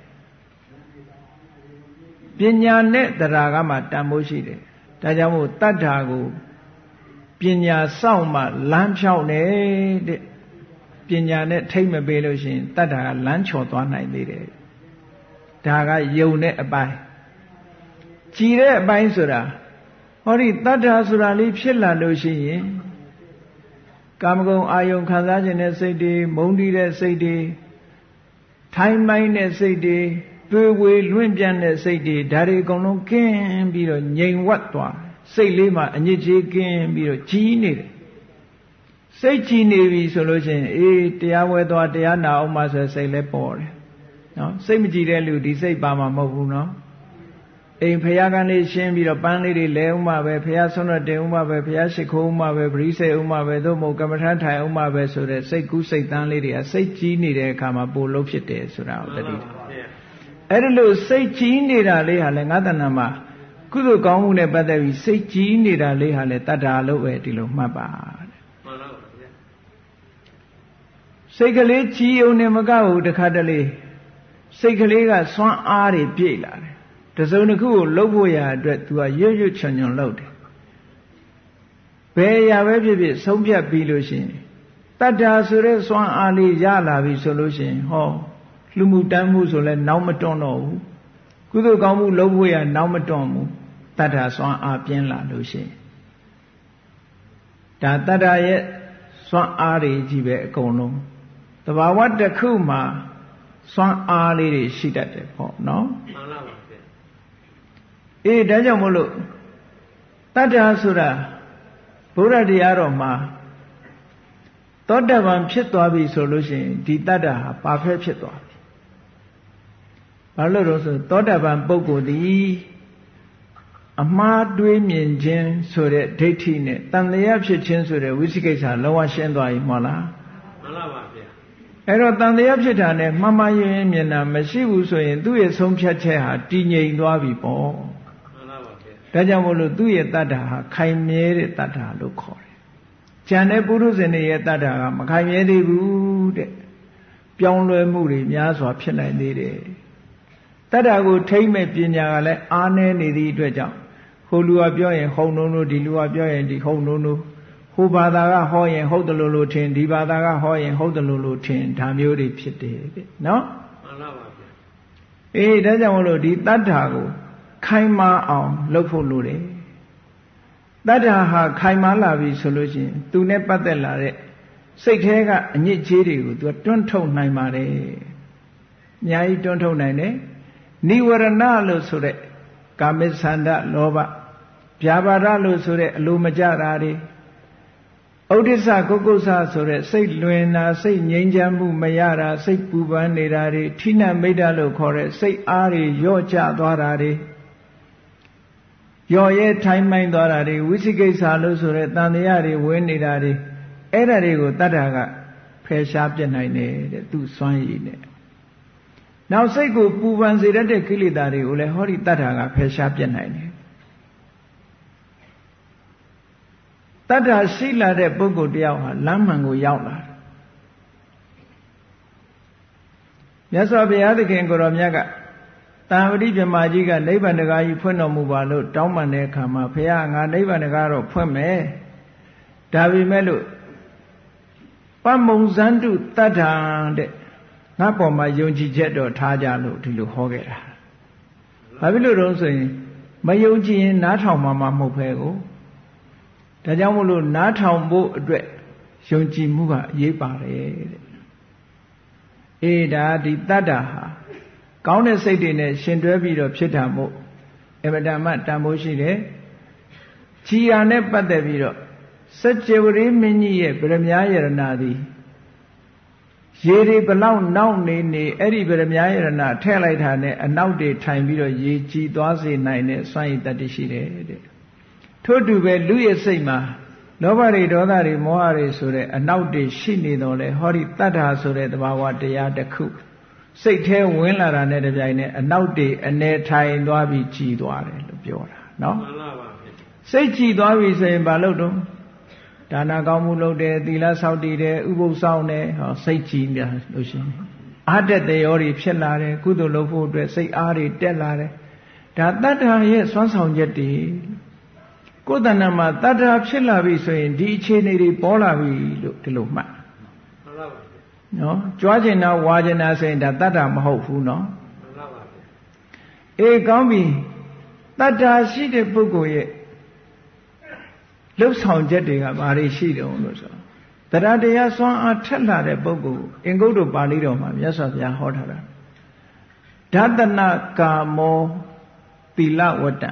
ပညာနဲ့တရားကမှတန်ဖိုးရှိတယ်ဒါကြောင့်မို့တတ္တာကိုပညာစောင့်မှလမ်းဖြောက်နေတဲ့ပညာနဲ့ထိမ့်မပေးလို့ရှိရင်တတ္တာကလမ်းချော်သွားနိုင်သေးတယ်ဒါကယုံတဲ့အပိုင်းကြည်တဲ့အပိုင်းဆိုတာဟောဒီတတ္တာဆိုတာလေးဖြစ်လာလို့ရှိရင်ကာမဂုဏ်အာယုံခံစားခြင်းတဲ့စိတ်တွေမုန်းတီးတဲ့စိတ်တွေထိုင်းမိုင်းတဲ့စိတ်တွေတွေးဝေလွင့်ပြန်တဲ့စိတ်တွေဒါတွေအကုန်လုံးကင်းပြီးတော့ငြိမ်ဝတ်သွားစိတ်လေးမှာအညစ်အကြေးကင်းပြီးတော့ကြီးနေတယ်စိတ်ကြီးနေပြီဆိုလို့ရှိရင်အေးတရားဝဲသွားတရားနာအောင်မှဆိုစိတ်လည်းပေါ်တယ်နော်စိတ်မကြည်တဲ့လူဒီစိတ်ပါမှာမဟုတ်ဘူးနော်အိမ်ဖရာကလေးရှင်းပြီးတော့ပန်းလေးတွေလဲဥမှပဲဖရာဆွမ်းတော်တင်ဥမှပဲဖရာရှိခိုးဥမှပဲပရိစေဥမှပဲသို့မဟုတ်ကမ္မထထိုင်ဥမှပဲဆိုတဲ့စိတ်ကူးစိတ်တန်းလေးတွေကစိတ်ကြီးနေတဲ့အခါမှာပိုလို့ဖြစ်တယ်ဆိုတာကိုတတိအဲ့ဒီလိုစိတ်ကြီးနေတာလေးဟာလည်းငါးတဏ္ဍာမှာကုသိုလ်ကောင်းမှုနဲ့ပတ်သက်ပြီးစိတ်ကြီးနေတာလေးဟာလေတတ္ထာလို့ပဲဒီလိုမှတ်ပါတဲ့မှန်ပါပါဗျာစိတ်ကလေးကြီးုံနဲ့မကဘူးတခါတလေစိတ်ကလေးကစွမ်းအားတွေပြည့်လာတယ်တစုံတစ်ခုကိုလှုပ်ဖို့ရအတွက် तू ကရွတ်ရွတ်ချွန်ချွန်လှုပ်တယ်ဘယ်အရာပဲဖြစ်ဖြစ်ဆုံးဖြတ်ပြီးလို့ရှိရင်တတ္ထာဆိုတဲ့စွမ်းအားလေးရလာပြီဆိုလို့ရှိရင်ဟောလူမှုတမ်းမှုဆိုလဲနောက်မတွန်းတော့ဘူးကုသိုလ်ကောင်းမှုလုပ်ဖို့ရနောက်မတွန်းဘူးတတ္ထာစွမ်းအားပြင်းလာလို့ရှိရင်ဒါတတ္ထာရဲ့စွမ်းအားတွေကြီးပဲအကုန်လုံးသဘာဝတစ်ခုမှာစွမ်းအားလေးတွေရှိတတ်တယ်ပေါ့နော်မှန်ပါပါဗျအေးဒါကြောင့်မို့လို့တတ္ထာဆိုတာဘုရားတရားတော်မှာသောတပန်ဖြစ်သွားပြီဆိုလို့ရှိရင်ဒီတတ္တဟာပါဖဲဖြစ်သွားပြီ။ဘာလို့လဲဆိုသောတပန်ပုဂ္ဂိုလ်သည်အမှားတွေးမြင်ခြင်းဆိုတဲ့ဒိဋ္ဌိနဲ့တန်လျာဖြစ်ခြင်းဆိုတဲ့ဝိသိကိစ္စလုံးဝရှင်းသွားပြီမဟုတ်လား။မှန်ပါပါဗျာ။အဲ့တော့တန်လျာဖြစ်တာနဲ့မှန်မှန်ရင်မြင်တာမရှိဘူးဆိုရင်သူ့ရဲ့ဆုံးဖြတ်ချက်ဟာတည်ငြိမ်သွားပြီပေါ့။မှန်ပါပါဗျာ။ဒါကြောင့်မို့လို့သူ့ရဲ့တတ္တဟာခိုင်မြဲတဲ့တတ္တလို့ခေါ်တယ်။ကျန်တဲ့ပုရုဇဉ်တွေရဲ့တတ္တကမခိုင်မြဲသေးဘူးတဲ့။ပြောင်းလဲမှုတွေများစွာဖြစ်နိုင်သေးတယ်။တတ္တကိုထိမ့်မဲ့ပညာကလည်းအားနည်းနေသည့်အတွက်ကြောင့်ဟိုလူကပြောရင်ဟုတ်နှုံလို့ဒီလူကပြောရင်ဒီဟုတ်နှုံလို့ဟိုဘာသာကဟောရင်ဟုတ်တယ်လို့ထင်ဒီဘာသာကဟောရင်ဟုတ်တယ်လို့ထင်ဒါမျိုးတွေဖြစ်တယ်တဲ့နော်မှန်ပါပါဗျာအေးဒါကြောင့်မလို့ဒီတတ္ထာကိုခိုင်မာအောင်လုပ်ဖို့လိုတယ်တတ္ထာဟာခိုင်မာလာပြီဆိုလို့ရှိရင်သူနဲ့ပတ်သက်လာတဲ့စိတ်ထဲကအညစ်အကြေးတွေကိုသူတွန်းထုတ်နိုင်ပါတယ်အများကြီးတွန်းထုတ်နိုင်တယ်နိဝရဏလို့ဆိုတဲ့ကာမိသန္တလောဘဗျာပါဒလို့ဆိုတဲ့အလိုမကျတာတွေဥဒိစ္စကုက္ကုစ္စဆိုတဲ့စိတ်လွင်တာစိတ်ငြိမ်းချမ်းမှုမရတာစိတ်ပူပန်နေတာတွေဌိနမိတ်တလို့ခေါ်တဲ့စိတ်အားတွေလျော့ကျသွားတာတွေရော်ရဲထိုင်းမိုင်းသွားတာတွေဝိသိကိစ္စလို့ဆိုတဲ့တန်တရားတွေဝင်နေတာတွေအဲ့ဒါတွေကိုတတ္တကဖယ်ရှားပြနိုင်တယ်တဲ့သူစွမ်းရည်နဲ့နောက်စိတ်ကိုပူပန်စေတတ်တဲ့ကိလေသာတွေကိုလည်းဟောဒီတတ္ထာကဖယ်ရှားပြနိုင်တယ်တတ္ထာရှိလာတဲ့ပုဂ္ဂိုလ်တယောက်ဟာလမ်းမှန်ကိုရောက်လာတယ်မြတ်စွာဘုရားသခင်ကိုယ်တော်မြတ်ကတန်ဝတိပြမကြီးကနိဗ္ဗာန်တကားကြီးဖွင့်တော်မူပါလို့တောင်းပန်တဲ့အခါမှာဘုရားငါနိဗ္ဗာန်တကားတော့ဖွင့်မယ်ဒါပေမဲ့လို့ပမုံဇန္တုတတ္ထာတဲ့ငါပေါ်မှာယုံကြည်ချက်တော့ထားကြလို့ဒီလိုဟောခဲ့တာဘာဖြစ်လို့တော့ဆိုရင်မယုံကြည်ရင်နားထောင်မှာမဟုတ်ပဲကိုဒါကြောင့်မို့လို့နားထောင်ဖို့အတွက်ယုံကြည်မှုကအရေးပါတယ်တဲ့အေးဒါဒီတတ္တာဟာကောင်းတဲ့စိတ်တွေနဲ့ရှင်တွဲပြီးတော့ဖြစ်တာမို့အမတမတန်ဖိုးရှိတယ်ခြီရာနဲ့ပတ်သက်ပြီးတော့စัจ java ရိမင်းကြီးရဲ့ဗရမ ्या ယရဏသည်ရေတွေဘလောက်နောက်နေအဲ့ဒီဗရမ ्या ယရဏထည့်လိုက်တာနဲ့အနောက်တွေထိုင်ပြီးတော့ရေကြည်သွားစေနိုင်တဲ့စွမ်းရည်တတ္တိရှိတယ်တဲ့ထို့တူပဲလူရဲ့စိတ်မှာလောဘတွေဒေါသတွေမောဟတွေဆိုတဲ့အနောက်တွေရှိနေတော့လေဟောဒီတတ္ထာဆိုတဲ့သဘာဝတရားတစ်ခုစိတ်ထဲဝင်လာတာနဲ့တပြိုင်နက်အနောက်တွေအနေထိုင်သွားပြီးကြည်သွားတယ်လို့ပြောတာနော်မှန်ပါပါစိတ်ကြည်သွားပြီဆိုရင်ဘာလို့တော့ဒါနကောင်းမှုလုပ်တယ်သီလဆောက်တည်တယ်ဥပုသ်ဆောင်တယ်ဟောစိတ်ကြည်ပြန်လို့ရှိရင်အားတက်တဲ့ရောတွေဖြစ်လာတယ်ကုသိုလ်လုပ်ဖို့အတွက်စိတ်အားတွေတက်လာတယ်ဒါတတ္ထာရဲ့စွမ်းဆောင်ချက်တွေကိုယ်တဏ္ဍာမှာတတ္ထာဖြစ်လာပြီဆိုရင်ဒီအခြေအနေတွေပေါ်လာပြီလို့ဒီလိုမှတ်မှန်ပါပါနော်ကြွားကျင်တာဝါကျင်တာဆိုရင်ဒါတတ္ထာမဟုတ်ဘူးနော်မှန်ပါပါအေးကောင်းပြီတတ္ထာရှိတဲ့ပုဂ္ဂိုလ်ရဲ့လှုပ်ဆောင်ချက်တွေကဘာတွေရှိတယ်လို့ဆိုတရားတရားစွမ်းအားထက်လာတဲ့ပုဂ္ဂိုလ်အင်္ဂုတ္တပါဠိတော်မှာမြတ်စွာဘုရားဟောထားတာဓတနာကာမောသီလဝတ္တံ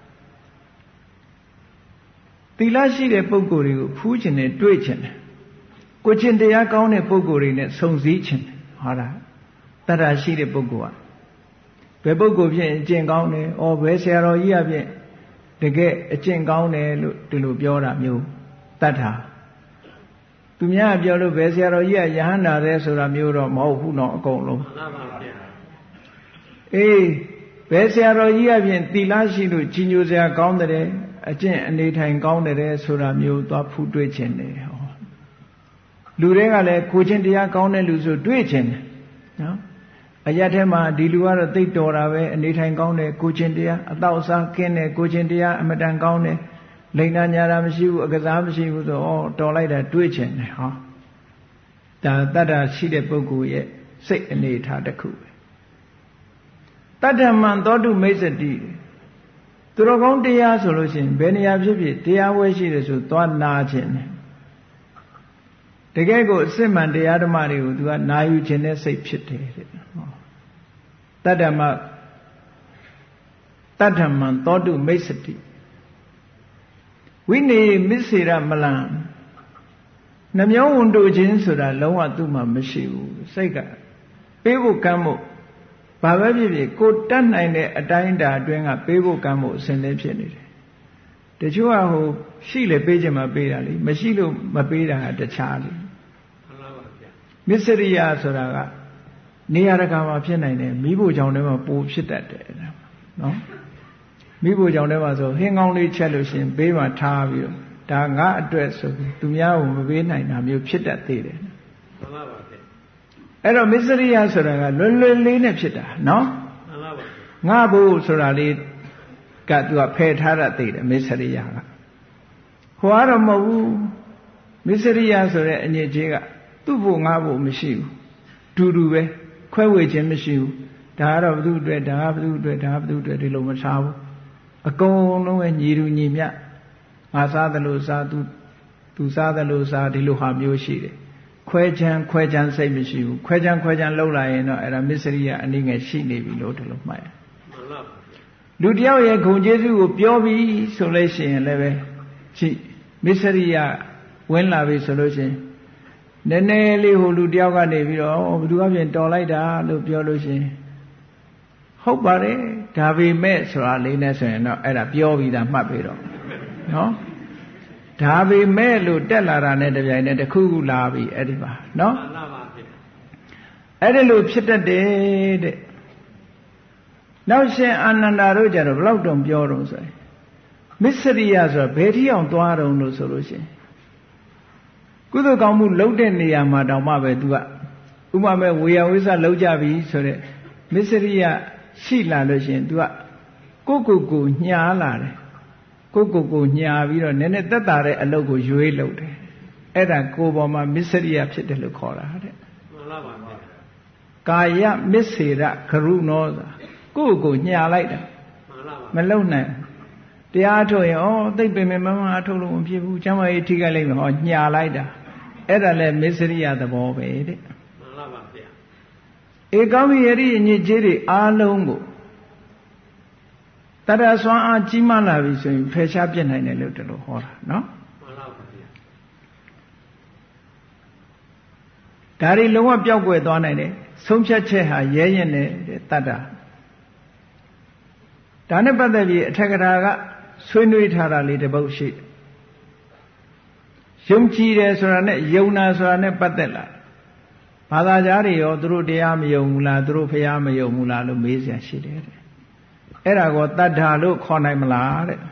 သီလရှိတဲ့ပုဂ္ဂိုလ်တွေကိုဖူးခြင်းနဲ့တွေ့ခြင်းနဲ့ကိုချင်းတရားကောင်းတဲ့ပုဂ္ဂိုလ်တွေနဲ့ဆုံစည်းခြင်းဟောတာတတ္တရှိတဲ့ပုဂ္ဂိုလ်ကဘယ်ပုဂ္ဂိုလ်ဖြင့်အကျင့်ကောင်းတယ်ဩဘယ်ဆရာတော်ကြီးအဖြင့်တကယ်အကျင့်ကောင်းတယ်လို့ဒီလိုပြောတာမျိုးတတ္ထာသူများပြောလို့ဘယ်ဆရာတော်ကြီးကယဟန္တာတဲ့ဆိုတာမျိုးတော့မဟုတ်ဘူးနော်အကုန်လုံးမှန်ပါဗျာအေးဘယ်ဆရာတော်ကြီးအပြင်သီလရှိလို့ကြီးညိုစရာကောင်းတယ်အကျင့်အနေထိုင်ကောင်းတယ်ဆိုတာမျိုးသွားဖူးတွေ့ခြင်းတယ်ဟောလူတွေကလည်းကိုချင်းတရားကောင်းတဲ့လူဆိုတွေ့ခြင်းတယ်နော်အရက်ထဲမှာဒီလူကတော့သိတော်တာပဲအနေထိုင်ကောင်းတယ်ကိုချင်းတရားအတော့အစားကင်းတယ်ကိုချင်းတရားအမတန်ကောင်းတယ်လိန်နာညာတာမရှိဘူးအကစားမရှိဘူးဆိုတော်လိုက်တာတွေ့ခြင်းတယ်ဟောဒါတတ္တရှိတဲ့ပုဂ္ဂိုလ်ရဲ့စိတ်အနေထားတစ်ခုပဲတတ္တမံသောတုမိစ္ဆတိသူတော်ကောင်းတရားဆိုလို့ရှိရင်ဘယ်နေရာဖြစ်ဖြစ်တရားဝဲရှိတယ်ဆိုသွားနာခြင်းတယ်တကယ်ကိုအစစ်မှန်တရားဓမ္မတွေကိုသူကနာယူခြင်းနဲ့စိတ်ဖြစ်တယ်တဲ့တတ္တမတတ္တမံသောတုမိစ္ဆတိဝိနေမစ္စေရမလံနှမျောဝန်တို့ခြင်းဆိုတာလုံးဝသူ့မှာမရှိဘူးစိတ်ကပေးဖို့ကမ်းဖို့ဘာပဲဖြစ်ဖြစ်ကိုတတ်နိုင်တဲ့အတိုင်းအတာအတွင်းကပေးဖို့ကမ်းဖို့အစဉ်လေးဖြစ်နေတယ်တချို့ကဟိုရှိလေပေးခြင်းမပေးတာလေမရှိလို့မပေးတာကတခြားလေမှန်ပါပါဗျာမစ္စရိယဆိုတာကနေရာတကာမှာဖြစ်နိုင်တယ်မိဖို့ကြောင့်လည်းပိုဖြစ်တတ်တယ်နော်မိဖို့ကြောင့်လည်းဆိုဟင်းကောင်းလေးချက်လို့ရှင်ဘေးမှာထားပြီးတော့ဒါငါအတွက်ဆိုပြီးသူများကိုမပေးနိုင်တာမျိုးဖြစ်တတ်သေးတယ်မှန်ပါပါဗျာအဲ့တော့မစ္စရိယဆိုတာကလွယ်လွယ်လေးနဲ့ဖြစ်တာနော်မှန်ပါပါငါဖို့ဆိုတာလေးကသူကဖယ်ထားတတ်သေးတယ်မစ္စရိယကဟိုကတော့မဟုတ်ဘူးမစ္စရိယဆိုတဲ့အညစ်အကြေးကသူ့ဖို့ငါဖို့မရှိဘူးဒူဒူပဲခွဲဝေခြင်းမရှိဘူးဒါကတော့ဘသူအတွက်ဒါကဘသူအတွက်ဒါကဘသူအတွက်ဒီလိုမထားဘူးအကုန်လုံးပဲညီတူညီမျှငါစားတယ်လို့စားသူစားတယ်လို့စားဒီလိုဟာမျိုးရှိတယ်ခွဲချမ်းစိတ်မရှိဘူးခွဲချမ်းလှုပ်လာရင်တော့အဲ့ဒါမစ္စရိယအနည်းငယ်ရှိနေပြီလို့ဒီလိုမှတ်ရလူတယောက်ရဲ့ဂုဏ်ကျေးဇူးကိုပြောပြီးဆိုလို့ရှိရင်လည်းပဲရှိမစ္စရိယဝင်လာပြီဆိုလို့ရှိရင်နည်းနည်းလေးဟိုလူတယောက်ကနေပြီးတော့ဘယ်သူအပြင်တော်လိုက်တာလို့ပြောလို့ရှိရင်ဟုတ်ပါတယ်ဒါပေမဲ့ဆိုတာလေးနဲ့ဆိုရင်တော့အဲ့ဒါပြောပြီးသားမှတ်ပြီးတော့နော်ဒါပေမဲ့လို့တက်လာတာနဲ့တပြိုင်နက်တစ်ခုခုလာပြီအဲ့ဒီပါနော်မှန်ပါပါအဲ့ဒီလိုဖြစ်တတ်တယ်တဲ့နောက်ရှင်အာနန္ဒာတို့ကြတော့ဘလောက်တုံပြောတော့ဆိုရင်မစ္စရိယဆိုတာဘယ်ထိအောင်သွားတုံလို့ဆိုလို့ရှိရင်ကုသိုလ်ကောင်းမှုလုပ်တဲ့နေရာမှာတောင်မှပဲသူကဥပမာဝေယဝိသလုပ်ကြပြီဆိုတဲ့မစ္စရိယရှိလာလို့ရှိရင်သူကကိုညားလာတယ်ကိုညားပြီးတော့နည်းနည်းသက်သာတဲ့အလုပ်ကိုရွေးလုပ်တယ်အဲ့ဒါကိုပေါ်မှာမစ္စရိယဖြစ်တယ်လို့ခေါ်တာတဲ့မှန်ပါပါကာယမစ္စေရကရုဏောသာကိုညားလိုက်တာမှန်ပါပါမလုံနိုင်တရားထုတ်ရင်သိပ်ပင်မအထုတ်လို့မဖြစ်ဘူးကျမ်းမာရေးထိခိုက်လိုက်မယ်ညားလိုက်တာအဲ့ဒါလည်းမစ္စရိယသဘောပဲတဲ့မှန်ပါပါဗျာဧကောမိယရိအညစ်အကြေးတွေအားလုံးကိုတရဆွမ်းအားကြီးမားလာပြီဆိုရင်ဖယ်ရှားပြစ်နိုင်တယ်လို့ဒီလိုဟောတာနော်မှန်ပါပါဗျာဒါတွေလုံးဝပျောက်ကွယ်သွားနိုင်တယ်ဆုံးဖြတ်ချက်ဟာရဲရင်တဲ့တတ္တဒါနဲ့ပတ်သက်ပြီးအထက်ကရာကဆွေးနွေးထားတာလေးတစ်ပုဒ်ရှိယုံကြည်တယ်ဆိုတာနဲ့ယုံနာဆိုတာနဲ့ပတ်သက်လာဘာသာကြားတွေရောသူတို့တရားမယုံဘူးလားသူတို့ဖျားမယုံဘူးလားလို့မေးစရာရှိတယ်တဲ့အဲ့ဒါကိုတတ္ထာလို့ခေါ်နိုင်မလားတဲ့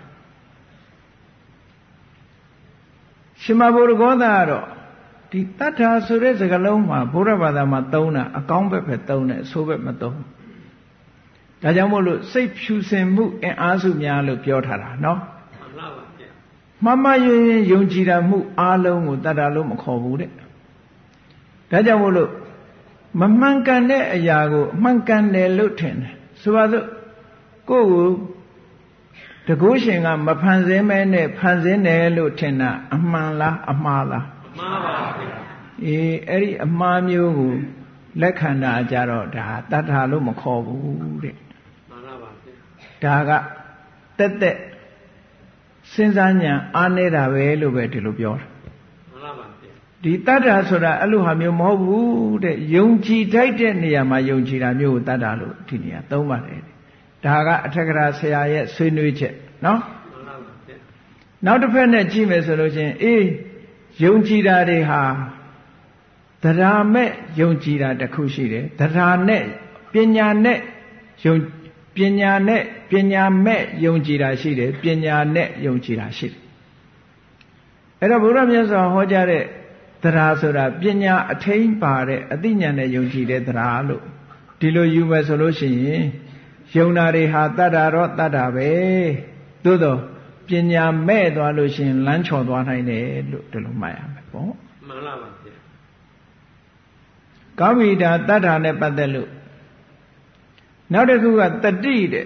ရှင်မဘုရဂောသကတော့ဒီတတ္ထာဆိုတဲ့စကားလုံးမှာဘုရားဘာသာမှာသုံးတာအကောင်းဘက်ပဲသုံးတယ်အဆိုးဘက်မသုံးဒါကြောင့်မို့လို့စိတ်ဖြူစင်မှုအင်အားစုများလို့ပြောထားတာနော်မှန်ပါဗျာမှန်ယုံကြည်တာမှုအားလုံးကိုတတ္ထာလို့မခေါ်ဘူးတဲ့ဒါကြောင့်မို့လို့မမှန်ကန်တဲ့အရာကိုအမှန်ကန်တယ်လို့ထင်တယ်ဆိုပါစို့ကိုယ့်ကိုတကုရှင်ကမဖန်ဆင်းမဲနဲ့ဖန်ဆင်းတယ်လို့ထင်တာအမှန်လားအမှားလားအမှားပါဗျာအဲ့ဒီအမှားမျိုးကိုလက်ခံတာကြတော့ဒါတတ္ထာလို့မခေါ်ဘူးတဲ့မှန်ပါပါဗျာဒါကတက်တက်စဉ်းစားဉာဏ်အားနေတာပဲလို့ပဲဒီလိုပြောတာမှန်ပါပါဗျာဒီတတ္ထာဆိုတာအဲ့လိုဟာမျိုးမဟုတ်ဘူးတဲ့ယုံကြည်ထိုက်တဲ့နေရာမှာယုံကြည်တာမျိုးကိုတတ္ထာလို့ဒီနေရာသုံးပါတယ်ဒါကအထက်ကရာဆရာရဲ့ဆွေးနွေးချက်နော်မှန်ပါပါဗျာနောက်တစ်ဖက်နဲ့ကြည့်မယ်ဆိုလို့ချင်းယုံကြည်တာတွေဟာတရားမဲ့ယုံကြည်တာတစ်ခုရှိတယ်တရားနဲ့ပညာနဲ့ယုံပညာနဲ့ပညာမဲ့ယုံကြည်တာရှိတယ်ပညာနဲ့ယုံကြည်တာရှိတယ်အဲ့တော့ဘုရားမြတ်စွာဟောကြားတဲ့တရားဆိုတာပညာအထိန်ပါတဲ့အသိဉာဏ်နဲ့ယုံကြည်တဲ့တရားလို့ဒီလိုယူမယ်ဆိုလို့ရှိရင်ယုံနာတွေဟာတတ္တာတော့တတ္တာပဲသို့တော့ပညာမဲ့သွားလို့ရှိရင်လမ်းချော်သွားနိုင်တယ်လို့ဒီလိုမှတ်ရမယ်ပေါ့မှန်လားပါဗျာကောင်းပြီဒါတတ္တာနဲ့ပတ်သက်လို့နောက်တစ်ခုကတတိတဲ့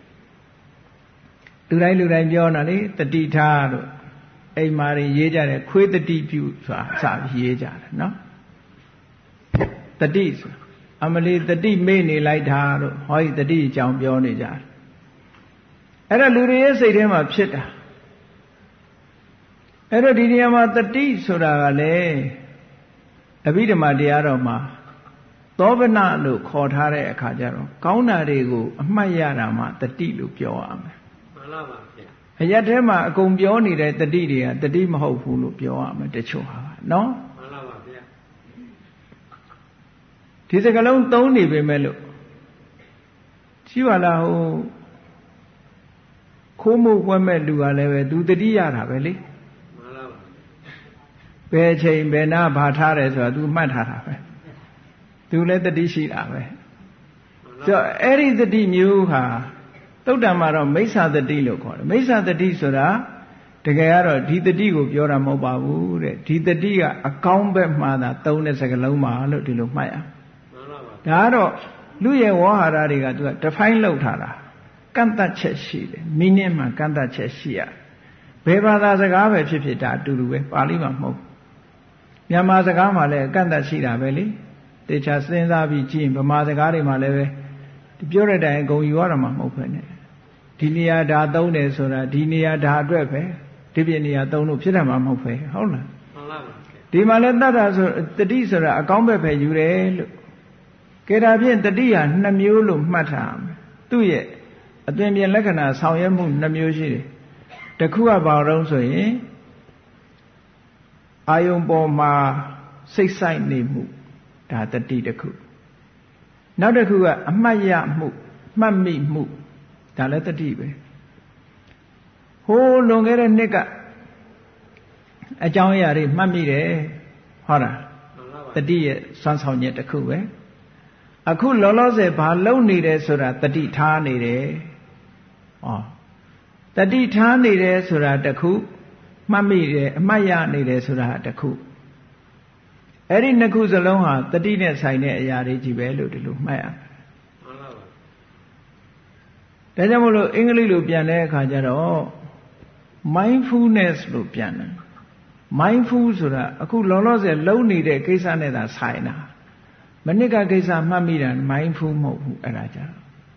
လူတိုင်းပြောတာလေတတိထားလို့အိမ်မာတွေရေးကြတယ်ခွေးတတိပြုဆိုတာစရေးကြတယ်နော်တတိဆိုအမလီတတိမေ့နေလိုက်တာတို့ဟောဒီတတိအကြောင်းပြောနေကြတယ်အဲ့ဒါလူတွေရဲ့စိတ်ထဲမှာဖြစ်တာအဲ့တော့ဒီနေရာမှာတတိဆိုတာကလည်းအဘိဓမ္မာတရားတော်မှာသောဗနလို့ခေါ်ထားတဲ့အခါကျတော့ကောင်းတာတွေကိုအမှတ်ရတာမှတတိလို့ပြောရမယ်မှန်လားပါဗျာအရက်ထဲမှာအကုန်ပြောနေတဲ့တတိတွေကတတိမဟုတ်ဘူးလို့ပြောရမယ်တချို့ဟာနော်မှန်လားပါဗျာဒီစကားလုံးသုံးနေပေမဲ့လို့ရှိပါလားဟိုခိုးမှုွက်မဲ့လူကလည်းပဲသူတတိရတာပဲလေမှန်လားပါဘယ်ချိန်ဘယ်နာဘာထားတယ်ဆိုတာ तू မှတ်ထားတာပဲသူလည်းတတိရှိတာပဲဆိုတော့အဲ့ဒီတတိမျိုးဟာသုတ်တံမှာတော့မိစ္ဆာတတိလို့ခေါ်တယ်မိစ္ဆာတတိဆိုတာတကယ်ကတော့ဒီတတိကိုပြောတာမဟုတ်ပါဘူးတဲ့ဒီတတိကအကောင်းဘက်မှသာသုံးတဲ့စကားလုံးပါလို့ဒီလိုမှတ်ရဒါကတော့လူရဲ့ဝေါဟာရတွေကသူက define လုပ်ထားတာကန့်သတ်ချက်ရှိတယ်မိနစ်မှကန့်သတ်ချက်ရှိရဘယ်ဘာသာစကားပဲဖြစ်ဖြစ်ဒါအတူတူပဲပါဠိမှာမဟုတ်မြန်မာစကားမှာလည်းကန့်သတ်ရှိတာပဲလေတေချာစဉ်းစားပြီးကြည့်ရင်ဗမာစကားတွေမှာလည်းပဲပြောတဲ့အတိုင်းအကုန်ယူရတာမှမဟုတ်ပဲနဲ့ဒီနေရာဒါသုံးတယ်ဆိုတာဒီနေရာဒါအတွက်ပဲဒီပြနေရာသုံးလို့ဖြစ်တယ်မှမဟုတ်ပဲဟုတ်လားမှန်ပါပါဒီမှာလည်းတတ္တာဆိုတတိဆိုတာအကောင်းဘက်ပဲယူတယ်လို့ကဲဒါဖြင့်တတိဟာနှစ်မျိုးလို့မှတ်ထားမယ်သူ့ရဲ့အသွင်ပြင်လက္ခဏာဆောင်ရွက်မှုနှစ်မျိုးရှိတယ်တစ်ခုကဘာလို့ဆိုရင်အာယုံပေါ်မှာစိတ်ဆိုင်နေမှုဒါတတိတစ်ခုနောက်တစ်ခုကအမှတ်ရမှုမှတ်မိမှုဒါလည်းတတိပဲဟိုးလွန်ခဲ့တဲ့နှစ်ကအကြောင်းအရာတွေမှတ်မိတယ်ဟောတာတတိရဲ့စွမ်းဆောင်ချက်တစ်ခုပဲအခုလောလောဆယ်ဘာလုပ်နေတယ်ဆိုတာတတိထားနေတယ်တတိထားနေတယ်ဆိုတာတစ်ခုမှတ်မိတယ်အမှတ်ရနေတယ်ဆိုတာတစ်ခုအဲ့ဒီနှစ်ခုစလုံးဟာတတိနဲ့ဆိုင်တဲ့အရာတွေကြီးပဲလို့ဒီလိုမှတ်ရမယ်မှန်ပါပါဒါကြောင့်မို့လို့အင်္ဂလိပ်လိုပြန်တဲ့အခါကျတော့ mindfulness လို့ပြန်တယ် mindful ဆိုတာအခုလောလောဆယ်လုံးနေတဲ့ကိစ္စနဲ့သာဆိုင်တာမနစ်ကကိစ္စမှတ်မိတာ mindful မဟုတ်ဘူးအဲ့ဒါကြ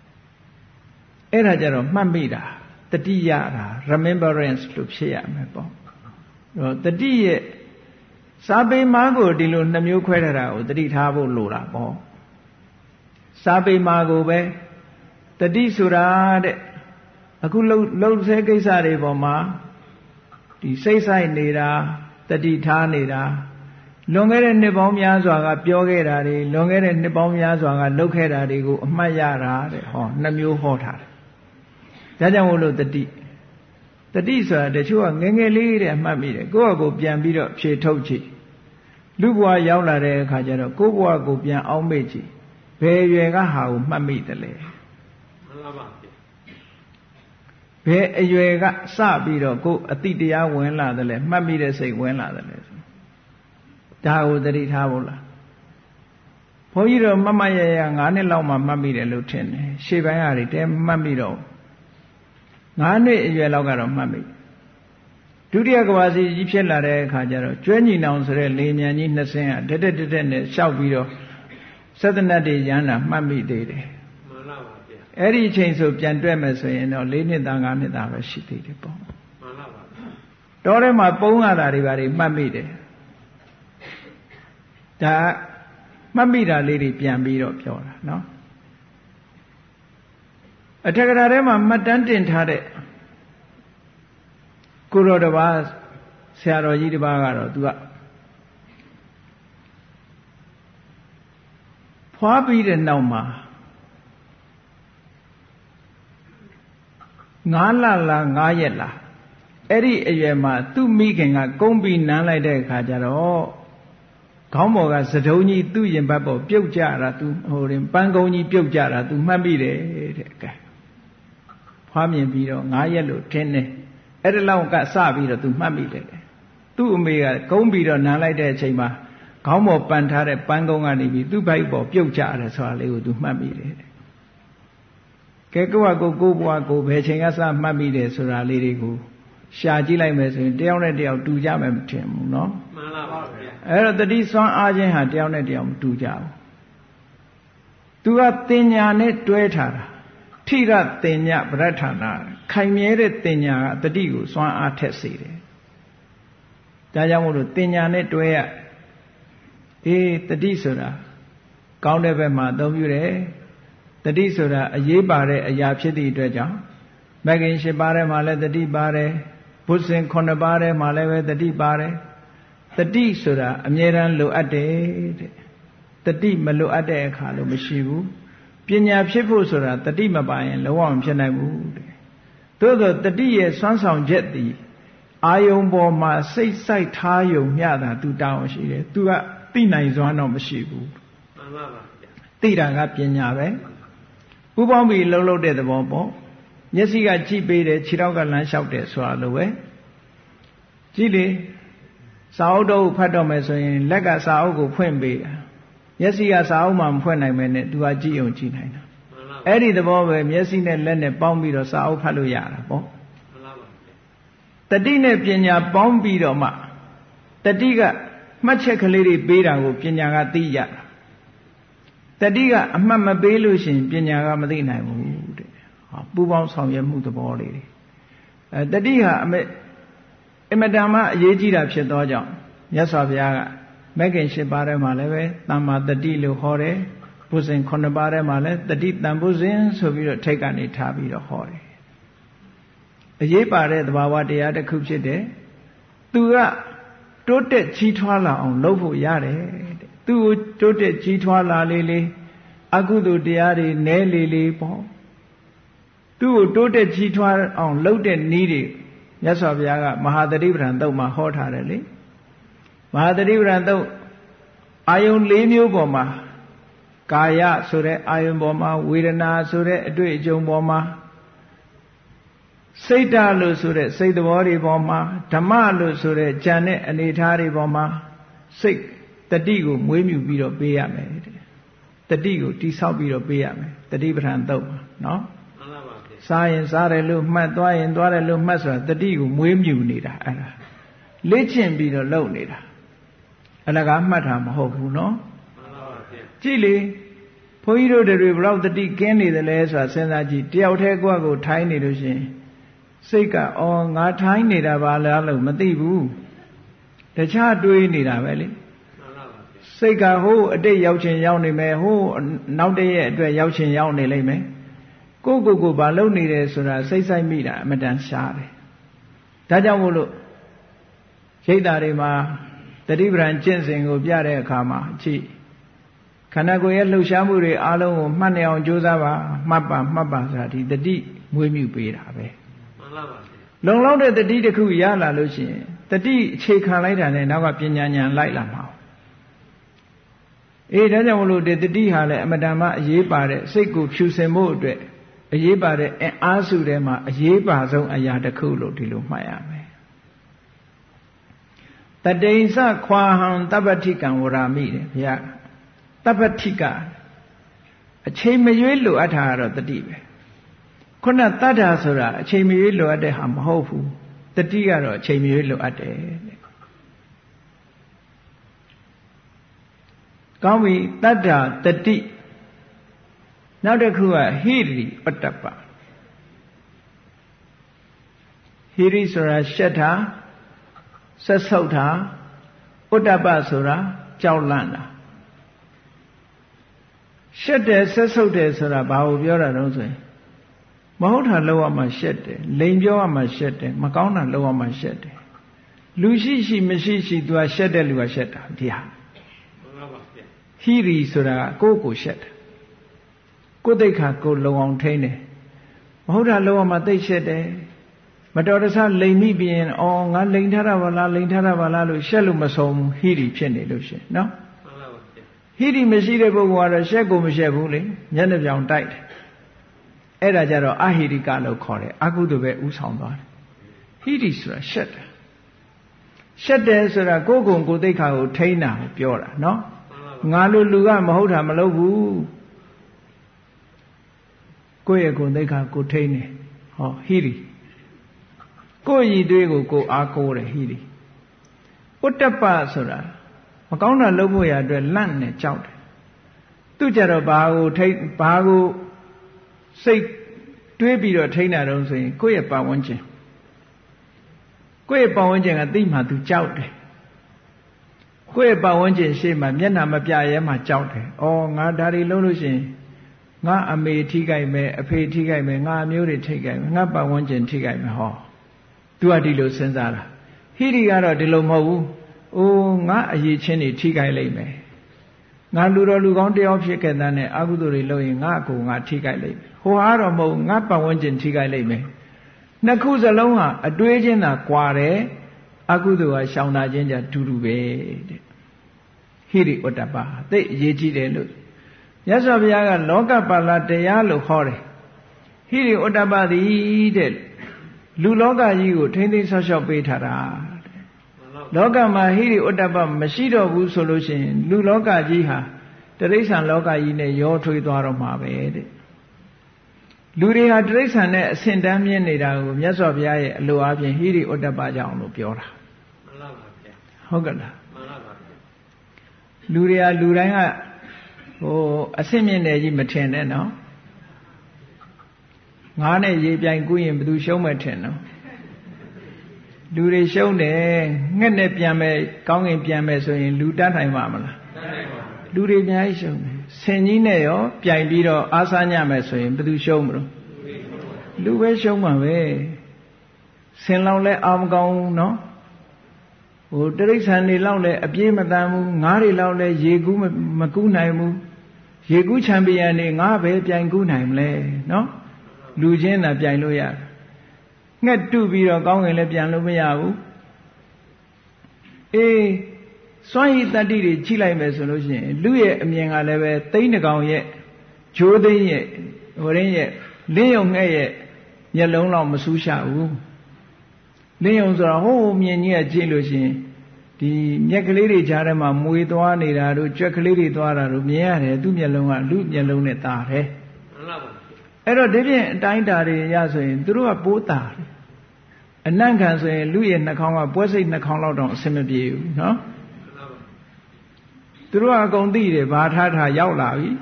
တော့မှတ်မိတာတတိယတာ remembrance လို့ဖြစ်ရမယ်ပေါ့တတိရဲ့စာပေမာကိုဒီလိုနှမျိုးခွဲထားတာကိုတတိထားဖို့လိုတာပေါ့စာပေမာကိုပဲတတိဆိုတာတဲ့အခုလှုပ်ဆဲကိစ္စတွေပေါ်မှာဒီစိတ်ဆိုင်နေတာတတိထားနေတာလွန်ခဲ့တဲ့နှစ်ပေါင်းများစွာကပြောခဲ့တာတွေလွန်ခဲ့တဲ့နှစ်ပေါင်းများစွာကလုပ်ခဲ့တာတွေကိုအမှတ်ရတာတဲ့ဟောနှစ်မျိုးဟောထားတယ်ဒါကြောင့်မို့လို့တတိဆိုတာတချို့ကငယ်ငယ်လေးတဲ့အမှတ်မိတယ်ကိုယ့်အကိုပြန်ပြီးတော့ဖြေထုတ်ကြည့်လူဘဝရောက်လာတဲ့အခါကျတော့ကိုယ့်ဘဝကိုပြန်အောက်မေ့ကြည့်ဘယ်ရွယ်ကဟာကိုမှတ်မိတယ်လဲမှန်ပါပါဘယ်အရွယ်ကစပြီးတော့ကိုယ်အတိတရားဝင်လာတယ်လဲမှတ်မိတဲ့စိတ်ဝင်လာတယ်လဲဒါကိုသတိထားဖို့လားဘုန်းကြီးတို့မမရရ9နှစ်လောက်မှမှတ်မိတယ်လို့ထင်တယ်ရှေ့ပိုင်းဟာတွေတဲမှတ်မိတော့9နှစ်အရွယ်လောက်ကတော့မှတ်မိဒုတိယကဘာစီကြီးဖြစ်လာတဲ့အခါကျတော့ကျွဲညီနောင်ဆိုတဲ့လေမြန်ကြီးနှစ်စင်းကတက်နဲ့ရှောက်ပြီးတော့သဒ္ဒနတ်တွေရမ်းတာမှတ်မိသေးတယ်မှန်ပါပါဗျာအဲ့ဒီအချိန်ဆိုပြန်တွက်မယ်ဆိုရင်တော့4နှစ်သား5နှစ်သားပဲရှိသေးတယ်ပေါ့မှန်ပါပါတောထဲမှာပုံရတာတွေဘာတွေမှတ်မိတယ်ဒါမှတ်မိတာလေးတွေပြန်ပြီးတော့ပြောတာနော်အထက်ကရာထဲမှာမှတ်တမ်းတင်ထားတဲ့ကိုတော်တစ်ပါးဆရာတော်ကြီးတစ်ပါးကတော့သူကဖွားပြီးတဲ့နောက်မှာ 9 လလား9 ရက်လားအဲ့ဒီအရွယ်မှာသူ့မိခင်ကကုန်းပြီးနမ်းလိုက်တဲ့အခါကျတော့ခေါင်းပေါ်ကစတုံးကြီးသူ့ရင်ဘတ်ပေါ်ပြုတ်ကြတာသူပန်းကုန်းကြီးပြုတ်ကြတာသူမှတ်မိတယ်တဲ့ကဲဖွားမြင်ပြီးတော့9 ရက်လို့ထင်းတယ်အဲ့ဒါလောက်ကစပြီးတော့သူမှတ်မိတယ်သူ့အမေကကုန်းပြီးတော့နမ်းလိုက်တဲ့အချိန်မှာခေါင်းပေါ်ပန်ထားတဲ့ပန်းကုန်းကနေပြီးသူ့ဘိုက်ပေါ်ပြုတ်ကြတယ်ဆိုတာလေးကိုသူမှတ်မိတယ်ကဲကိုယ့်ဘွားကိုဘယ်ချိန်ကစမှတ်မိတယ်ဆိုတာလေးတွေကိုရှာကြည့်လိုက်မယ်ဆိုရင်တယောက်နဲ့တယောက်တူကြမယ်မထင်ဘူးနော်မှန်ပါပါဗျာအဲ့တော့တတိစွမ်းအားခြင်းဟာတယောက်နဲ့တယောက်မတူကြဘူးသူကတင်ညာနဲ့တွဲထားတာထိရတင်ညာပရဌာနာခိုင်မြဲတဲ့တင်ညာကတတိကိုစွမ်းအားထက်စေတယ်ဒါကြောင့်မို့လို့တင်ညာနဲ့တွဲရတတိဆိုတာကောင်းတဲ့ဘက်မှာအသုံးပြုတယ်တတိဆိုတာအရေးပါတဲ့အရာဖြစ်သည့်အတွက်ကြောင့်မဂ္ဂင် 8 ပါးထဲမှာလည်းတတိပါတယ်ဘုဇင် 9 ပါးထဲမှာလည်းပဲတတိပါတယ်တတိဆိုတာအမြဲတမ်းလိုအပ်တယ်တဲ့တတိမလိုအပ်တဲ့အခါလို့မရှိဘူးပညာဖြစ်ဖို့ဆိုတာတတိမပါရင်လုံးဝမဖြစ်နိုင်ဘူးတဲ့သို့သောတတိရဲ့စွမ်းဆောင်ချက်သည်အာယုံပေါ်မှာစိတ်ဆိုင်ထားယုံမျှတာသူတောင်းရှိတယ်သူကသိနိုင်စွမ်းတော့မရှိဘူးမှန်ပါပါသိတာကပညာပဲပူပေါင်းပြီးလှုပ်တဲ့သဘောပေါ့မျက်စိကကြည့်ပေးတယ်ခြေထောက်ကလမ်းလျှောက်တယ်ဆိုတာလိုပဲကြည့်လေစာအုပ်တော့ဖတ်တော့မယ်ဆိုရင်လက်ကစာအုပ်ကိုဖွင့်ပေးတာမျက်စိကစာအုပ်မှမဖွင့်နိုင်မယ်နဲ့သူကကြည့်အောင်ကြည့်နိုင်တာအဲ့ဒီသဘောပဲမျက်စိနဲ့လက်နဲ့ပေါင်းပြီးတော့စာအုပ်ဖတ်လို့ရတာပေါ့တတိနဲ့ပညာပေါင်းပြီးတော့မှတတိကမှတ်ချက်ကလေးတွေပေးတာကိုပညာကသိရတာတတိကအမှတ်မပေးလို့ရှိရင်ပညာကမသိနိုင်ဘူးတဲ့ပူပေါင်းဆောင်ရွက်မှုသဘောလေးတွေတတိဟာအမတန်မှအရေးကြီးတာဖြစ်သောကြောင့်မြတ်စွာဘုရားကမဂ္ဂင် 8 ပါးထဲမှာလည်းပဲသမ္မာတတိလို့ဟောတယ်ဘုဇင် 9 ပါးထဲမှာလည်းတတိတံဘုဇင်ဆိုပြီးတော့ထိတ်ကနေထားပြီးတော့ဟောတယ်အရေးပါတဲ့သဘာဝတရားတစ်ခုဖြစ်တယ်သူကတိုးတက်ကြီးထွားလာအောင်လုပ်ဖို့ရတယ်တဲ့သူ့ကိုတိုးတက်ကြီးထွားလာလေအကုသိုလ်တရားတွေနည်းလေပေါ့သူ့ကိုတိုးတက်ကြီးထွားအောင်လုပ်တဲ့နည်းတွေမြတ်စွာဘုရားကမဟာသတိပဋ္ဌာန်သုတ်မှာဟောထားတယ်လေမဟာသတိပဋ္ဌာန်သုတ်အာယုံ 4 မျိုးပေါ်မှာကာယဆိုတဲ့အာယုံပေါ်မှာဝေဒနာဆိုတဲ့အတွေ့အကြုံပေါ်မှာစိတ်ဓာတ်လို့ဆိုတဲ့စိတ်သဘောတွေပေါ်မှာဓမ္မလို့ဆိုတဲ့ဉာဏ်နဲ့အနေထားတွေပေါ်မှာစိတ်တတိကိုမွေးမြူပြီးတော့ပေးရမယ်တဲ့တတိကိုတိဆောက်ပြီးတော့ပေးရမယ်တတိပဋ္ဌာန်သုတ်မှာနော်မှန်ပါပါစားရင်စားတယ်လို့မှတ်သွားရင်သွားတယ်လို့မှတ်ဆိုတာတတိကိုမွေးမြူနေတာအဲ့ဒါလေ့ကျင့်ပြီးတော့လုပ်နေတာအဲ့ဒါကမှတ်တာမဟုတ်ဘူးနော်မှန်ပါပါကြည့်လေဘုန်းကြီးတို့တွေဘလောက်တတိကင်းနေတယ်လဲဆိုတာစဉ်းစားကြည့်တယောက်တည်းကိုယ့်ကိုထိုင်းနေလို့ရှင်စိတ်ကငါထိုင်းနေတာပါလားလို့မသိဘူးတခြားတွေးနေတာပဲလေစိတ်ကဟိုးအတိတ်ရောက်ချင်းရောက်နေမယ်ဟိုးနောက်တည့်ရဲ့အတွက်ရောက်ချင်းရောက်နေလိမ့်မယ်ကိုဘာလုပ်နေတယ်ဆိုတာစိတ်ဆိုင်မိတာအမတန်ရှားတယ်ဒါကြောင့်မို့လို့ရိတ်တာတွေမှာတတိပဋ္ဌာန်ကျင့်စဉ်ကိုပြတဲ့အခါမှာကြည့်ခန္ဓာကိုယ်ရဲ့လှုပ်ရှားမှုတွေအားလုံးကိုမှတ်နေအောင်ကြိုးစားပါမှတ်ပါဆိုတာဒီတတိမွေးမြူပေးတာပဲမှန်ပါပါလုံလောက်တဲ့တတိတစ်ခုရလာလို့ရှိရင်တတိအခြေခံလိုက်တာနဲ့နောက်ကပညာဉာဏ်လိုက်လာမှာဒါကြောင့်မလို့ဒီတတိဟာလည်းအမတန်မှအရေးပါတဲ့စိတ်ကိုဖြူစင်ဖို့အတွက်အရေးပါတဲ့အင်အားစုထဲမှာအရေးပါဆုံးအရာတစ်ခုလို့ဒီလိုမှတ်ရမယ်တတိဉ္စခွာဟံတပ္ပတိကံဝရာမိတယ်ဘုရားတပ္ပတိကအချိန်မရွေးလိုအပ်တာကတော့တတိပဲခုနတတ္ထာဆိုတာအချိန်မရွေးလိုအပ်တဲ့ဟာမဟုတ်ဘူးတတိကတော့အချိန်မရွေးလိုအပ်တယ်တဲ့ကောင်းပြီတတ္ထာတတိနောက်တစ်ခုကဟိရိပတ္တပဟိရိဆိုတာရှက်တာဆက်ဆုပ်တာဥတ္တပဆိုတာကြောက်လန့်တာရှက်တယ်ဆက်ဆုပ်တယ်ဆိုတာဘာကိုပြောတာတုံးဆိုရင်မဟုတ်တာလောက်ရမှရှက်တယ်လိန်ပြောရမှရှက်တယ်မကောင်းတာလောက်ရမှရှက်တယ်လူရှိမရှိသူကရှက်တဲ့လူကရှက်တာဒီဟာဟိရိဆိုတာကိုယ့်ကိုရှက်တယ်ကိုယ်သိက္ခာကိုယ်လုံအောင်ထိန်းတယ်မဟုတ်တာလောကမှာသိရှက်တယ်မတော်တဆလိမ်မိပြီးရင်အော်ငါလိမ်ထားတာပါလားလိမ်ထားတာပါလားလို့ရှက်လို့မဆုံးဘူးဟိရိဖြစ်နေလို့ရှင်နော်မှန်ပါပါဗျာဟိရိမရှိတဲ့ပုဂ္ဂိုလ်ကတော့ရှက်ကိုမရှက်ဘူးလေမျက်နှာပြောင်တိုက်တယ်အဲ့ဒါကြတော့အဟိရိကလို့ခေါ်တယ်အကုသိုလ်ပဲဥဆောင်သွားတယ်ဟိရိဆိုတာရှက်တယ်ဆိုတာကိုယ်ကုံကိုယ်သိက္ခာကိုထိန်းတာကိုပြောတာနော်ငါလိုလူကမဟုတ်တာမလုပ်ဘူးကိုယ့်ရဲ့ကိုယ်သိက္ခာကိုထိန်းတယ်ဟောဟိရိကိုယ့်ရည်သွေးကိုကိုယ်အားကိုးတယ်ဟိရိဥတ္တပဆိုတာမကောင်းတာလုပ်ဖို့ရအတွက်လန့်နေကြောက်တယ်သူကြတော့ဘာကိုစိတ်တွေးပြီးတော့ထိန်းတာတော့ဆိုရင်ကိုယ့်ရဲ့ပတ်ဝန်းကျင်ကသိမှသူကြောက်တယ်ကိုယ့်ရဲ့ပတ်ဝန်းကျင်ရှေ့မှာမျက်နှာမပြရဲမှကြောက်တယ်။အော်ငါဒါတွေလုပ်လို့ရှိရင်ငါအမေထိခိုက်မယ်အဖေထိခိုက်မယ်ငါအမျိုးတွေထိခိုက်မယ်ငါပတ်ဝန်းကျင်ထိခိုက်မယ်ဟော။ तू ကဒီလိုစဉ်းစားတာ။ဟိရိကတော့ဒီလိုမဟုတ်ဘူး။အိုးငါအရေးချင်းတွေထိခိုက်လိမ့်မယ်။ငါလူတော်လူကောင်းတယောက်ဖြစ်ခဲ့တဲ့အကုသိုလ်တွေလုပ်ရင်ငါအကိုငါထိခိုက်လိမ့်မယ်။ဟိုဟာတော့မဟုတ်ငါပတ်ဝန်းကျင်ထိခိုက်လိမ့်မယ်။နှစ်ခုစလုံးဟာအတွေးချင်းသာကွာတယ်အကုသိုလ်ဟာရှောင်တာချင်းကြတူတူပဲတဲ့ဟိရိဥတ္တပသိအရေးကြီးတယ်လို့မြတ်စွာဘုရားကလောကပါဠတရားလို့ခေါ်တယ်ဟိရိဥတ္တပသည်တဲ့လူလောကကြီးကိုထိမ့်သိမ်းဆောက်ရှောက်ပေးထားတာတဲ့လောကမှာဟိရိဥတ္တပမရှိတော့ဘူးဆိုလို့ရှိရင်လူလောကကြီးဟာတိရစ္ဆာန်လောကကြီးနဲ့ရောထွေးသွားတော့မှာပဲတဲ့လူတွေဟာတိရစ္ဆာန်နဲ့အဆင့်တန်းမြင့်နေတာကိုမြတ်စွာဘုရားရဲ့အလိုအားဖြင့်ဟိရိဥတ္တပကြောင့်လို့ပြောတာမှန်ပါပါဗျာဟုတ်ကဲ့လားမှန်ပါပါဗျာလူတွေကလူတိုင်းကအဆင့်မြင့်တယ်ကြီးမထင်နဲ့နော်ငါးနဲ့ရေပြိုင်ကူးရင်ဘယ်သူရှုံးမဲ့ထင်နော်လူတွေရှုံးတယ်ငှက်နဲ့ပြန်မဲ့ကောင်းကင်ပြန်မဲ့ဆိုရင်လူတတ်နိုင်ပါမလားတတ်နိုင်ပါလူတွေအများကြီးရှုံးတယ်ဆင်ကြီးနဲ့ရောပြိုင်ပြီးတော့အားစားညမယ်ဆိုရင်ဘယ်သူရှုံးမလို့လူပဲရှုံးမှာပဲဆင်လောက်လဲအာမကောင်းနော်တိရစ္ဆာန်တွေလောက်လဲအပြေးမတန်ဘူးငါးတွေလောက်လဲရေကူးမကူးနိုင်ဘူးရေကူးချန်ပီယံတွေငါပဲပြိုင်ကူးနိုင်မလဲနော်လူချင်းသာပြိုင်လို့ရငှက်တုပြီးတော့ကောင်းကင်လည်းပြန်လို့မရဘူးအေးစွန့်ရည်တတ္တိတွေချိလိုက်မယ်ဆိုလို့ရှိရင်လူရဲ့အမြင်ကလည်းပဲသိန်းတစ်ကောင်ရဲ့ဂျိုးသိန်းရဲ့ဟိုရင်းရဲ့လင်းယုံငှက်ရဲ့မျက်လုံးတော့မဆူးရှာဘူးလင်းယုံဆိုတာဟိုးမြင်ကြီးကကြည့်လို့ရှိရင်ဒီမျက်ကလေးတွေကြားထဲမှာမွေသွားနေတာတို့ကြွက်ကလေးတွေသွားတာတို့မြင်ရတယ်သူ့မျက်လုံးကလူမျက်လုံးနဲ့တာတယ်မှန်ပါပါအဲ့တော့ဒီဖြင့်အတိုင်းတာတွေရဆိုရင်သူတို့ကပိုးတာတယ်အနံ့ခံဆိုရင်လူရဲ့နှာခေါင်းကပွဲစိတ်နှာခေါင်းလောက်တောင်အဆင်မပြေဘူးနော်သူတို့ကအကုန်သိတယ်ဘာထားရောက်လာပြီ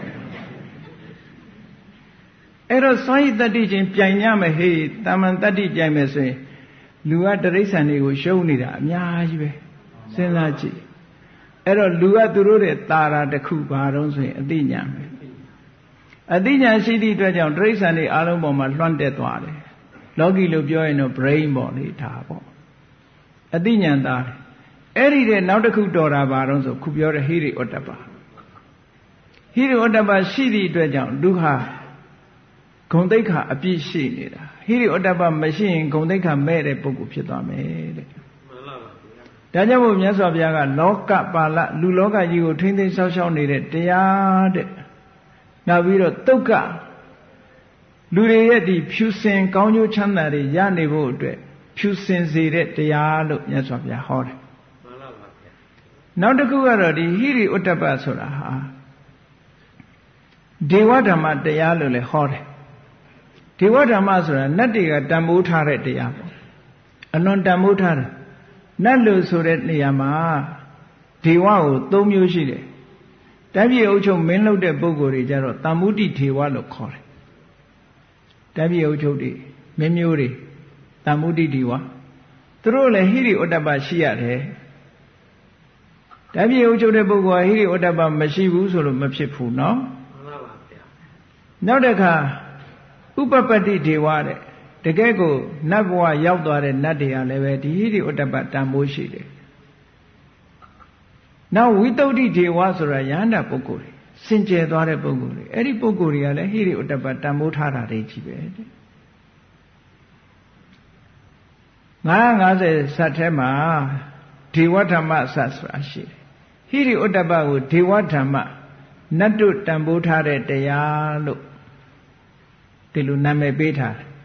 အဲ့တော့စွန့်ရည်တတ္တိချင်းပြိုင်ရမယ်ဟေးတာမန်တတ္တိပြိုင်မယ်ဆိုရင်လူကတိရစ္ဆာန်တွေကိုရှုံးနေတာအများကြီးပဲစဉ်းစားကြည့်အဲ့တော့လူကသူတို့ရဲ့တာရာတစ်ခုဘာတော့ဆိုရင်အသိဉာဏ်ပဲအသိဉာဏ်ရှိသည့်အတွက်ကြောင့်တိရစ္ဆာန်တွေအားလုံးပေါ်မှာလွှမ်းတက်သွားတယ်လောကီလို့ပြောရင်တော့ brain ပေါ့လေဒါပေါ့အသိဉာဏ်သားတယ်အဲ့ဒီတဲ့နောက်တစ်ခုတော်တာဘာတော့ဆိုခုပြောတဲ့ဟိရိဥတ္တပဟိရိဥတ္တပရှိသည့်အတွက်ကြောင့်လူဟာဂုဏ်သိက္ခာအပြည့်ရှိနေတာဟိရိဥတ္တပမရှိရင်ဂုဏ်သိက္ခာမဲ့တဲ့ပုဂ္ဂိုလ်ဖြစ်သွားမယ်တဲ့မှန်ပါပါဒါကြောင့်မို့မြတ်စွာဘုရားကလောကပါဠလူလောကကြီးကိုထိမ့်သိမ်းဆောက်ရှောက်နေတဲ့တရားတဲ့နောက်ပြီးတော့တုတ်ကလူတွေရဲ့ဒီဖြူစင်ကောင်းကျိုးချမ်းသာတွေရနေဖို့အတွက်ဖြူစင်စေတဲ့တရားလို့မြတ်စွာဘုရားဟောတယ်မှန်ပါပါနောက်တစ်ခုကတော့ဒီဟိရိဥတ္တပဆိုတာဟာဒေဝဓမ္မတရားလို့လည်းဟောတယ်ဒေဝဓမ္မဆိုတာနတ်တွေကတန်ဖိုးထားတဲ့တရားပေါ့အလွန်တန်ဖိုးထားတယ်နတ်လို့ဆိုတဲ့နေရာမှာဒေဝကို၃မျိုးရှိတယ်တိုင်းပြည်အုပ်ချုပ်မင်းလုပ်တဲ့ပုဂ္ဂိုလ်တွေကြတော့တမ္မုတိဒေဝလို့ခေါ်တယ်တိုင်းပြည်အုပ်ချုပ်တွေမင်းမျိုးတွေတမ္မုတိဒေဝသူတို့လည်းဟိရိဥတ္တပရှိရတယ်တိုင်းပြည်အုပ်ချုပ်တဲ့ပုဂ္ဂိုလ်ကဟိရိဥတ္တပမရှိဘူးဆိုလို့မဖြစ်ဘူးနော်မှန်ပါပါဗျာနောက်တစ်ခါဥပပတ္တိဒေဝတဲ့တကယ်ကိုနတ်ဘဝရောက်သွားတဲ့နတ်တွေကလည်းပဲဒီဟိရိဥတ္တပတန်ဖိုးရှိတယ်နောက်ဝိတုဒ္ဓိဒေဝဆိုတာယန္တာပုဂ္ဂိုလ်တွေစင်ကြယ်သွားတဲ့ပုဂ္ဂိုလ်တွေအဲ့ဒီပုဂ္ဂိုလ်တွေကလည်းဟိရိဥတ္တပတန်ဖိုးထားတာတွေကြီးပဲ950 ဆက်ထဲမှာဒေဝဓမ္မဆက်ဆိုတာရှိတယ်ဟိရိဥတ္တပကိုဒေဝဓမ္မနတ်တို့တန်ဖိုးထားတဲ့တရားလို့ဒီလိုနာမည်ပေးထားတယ်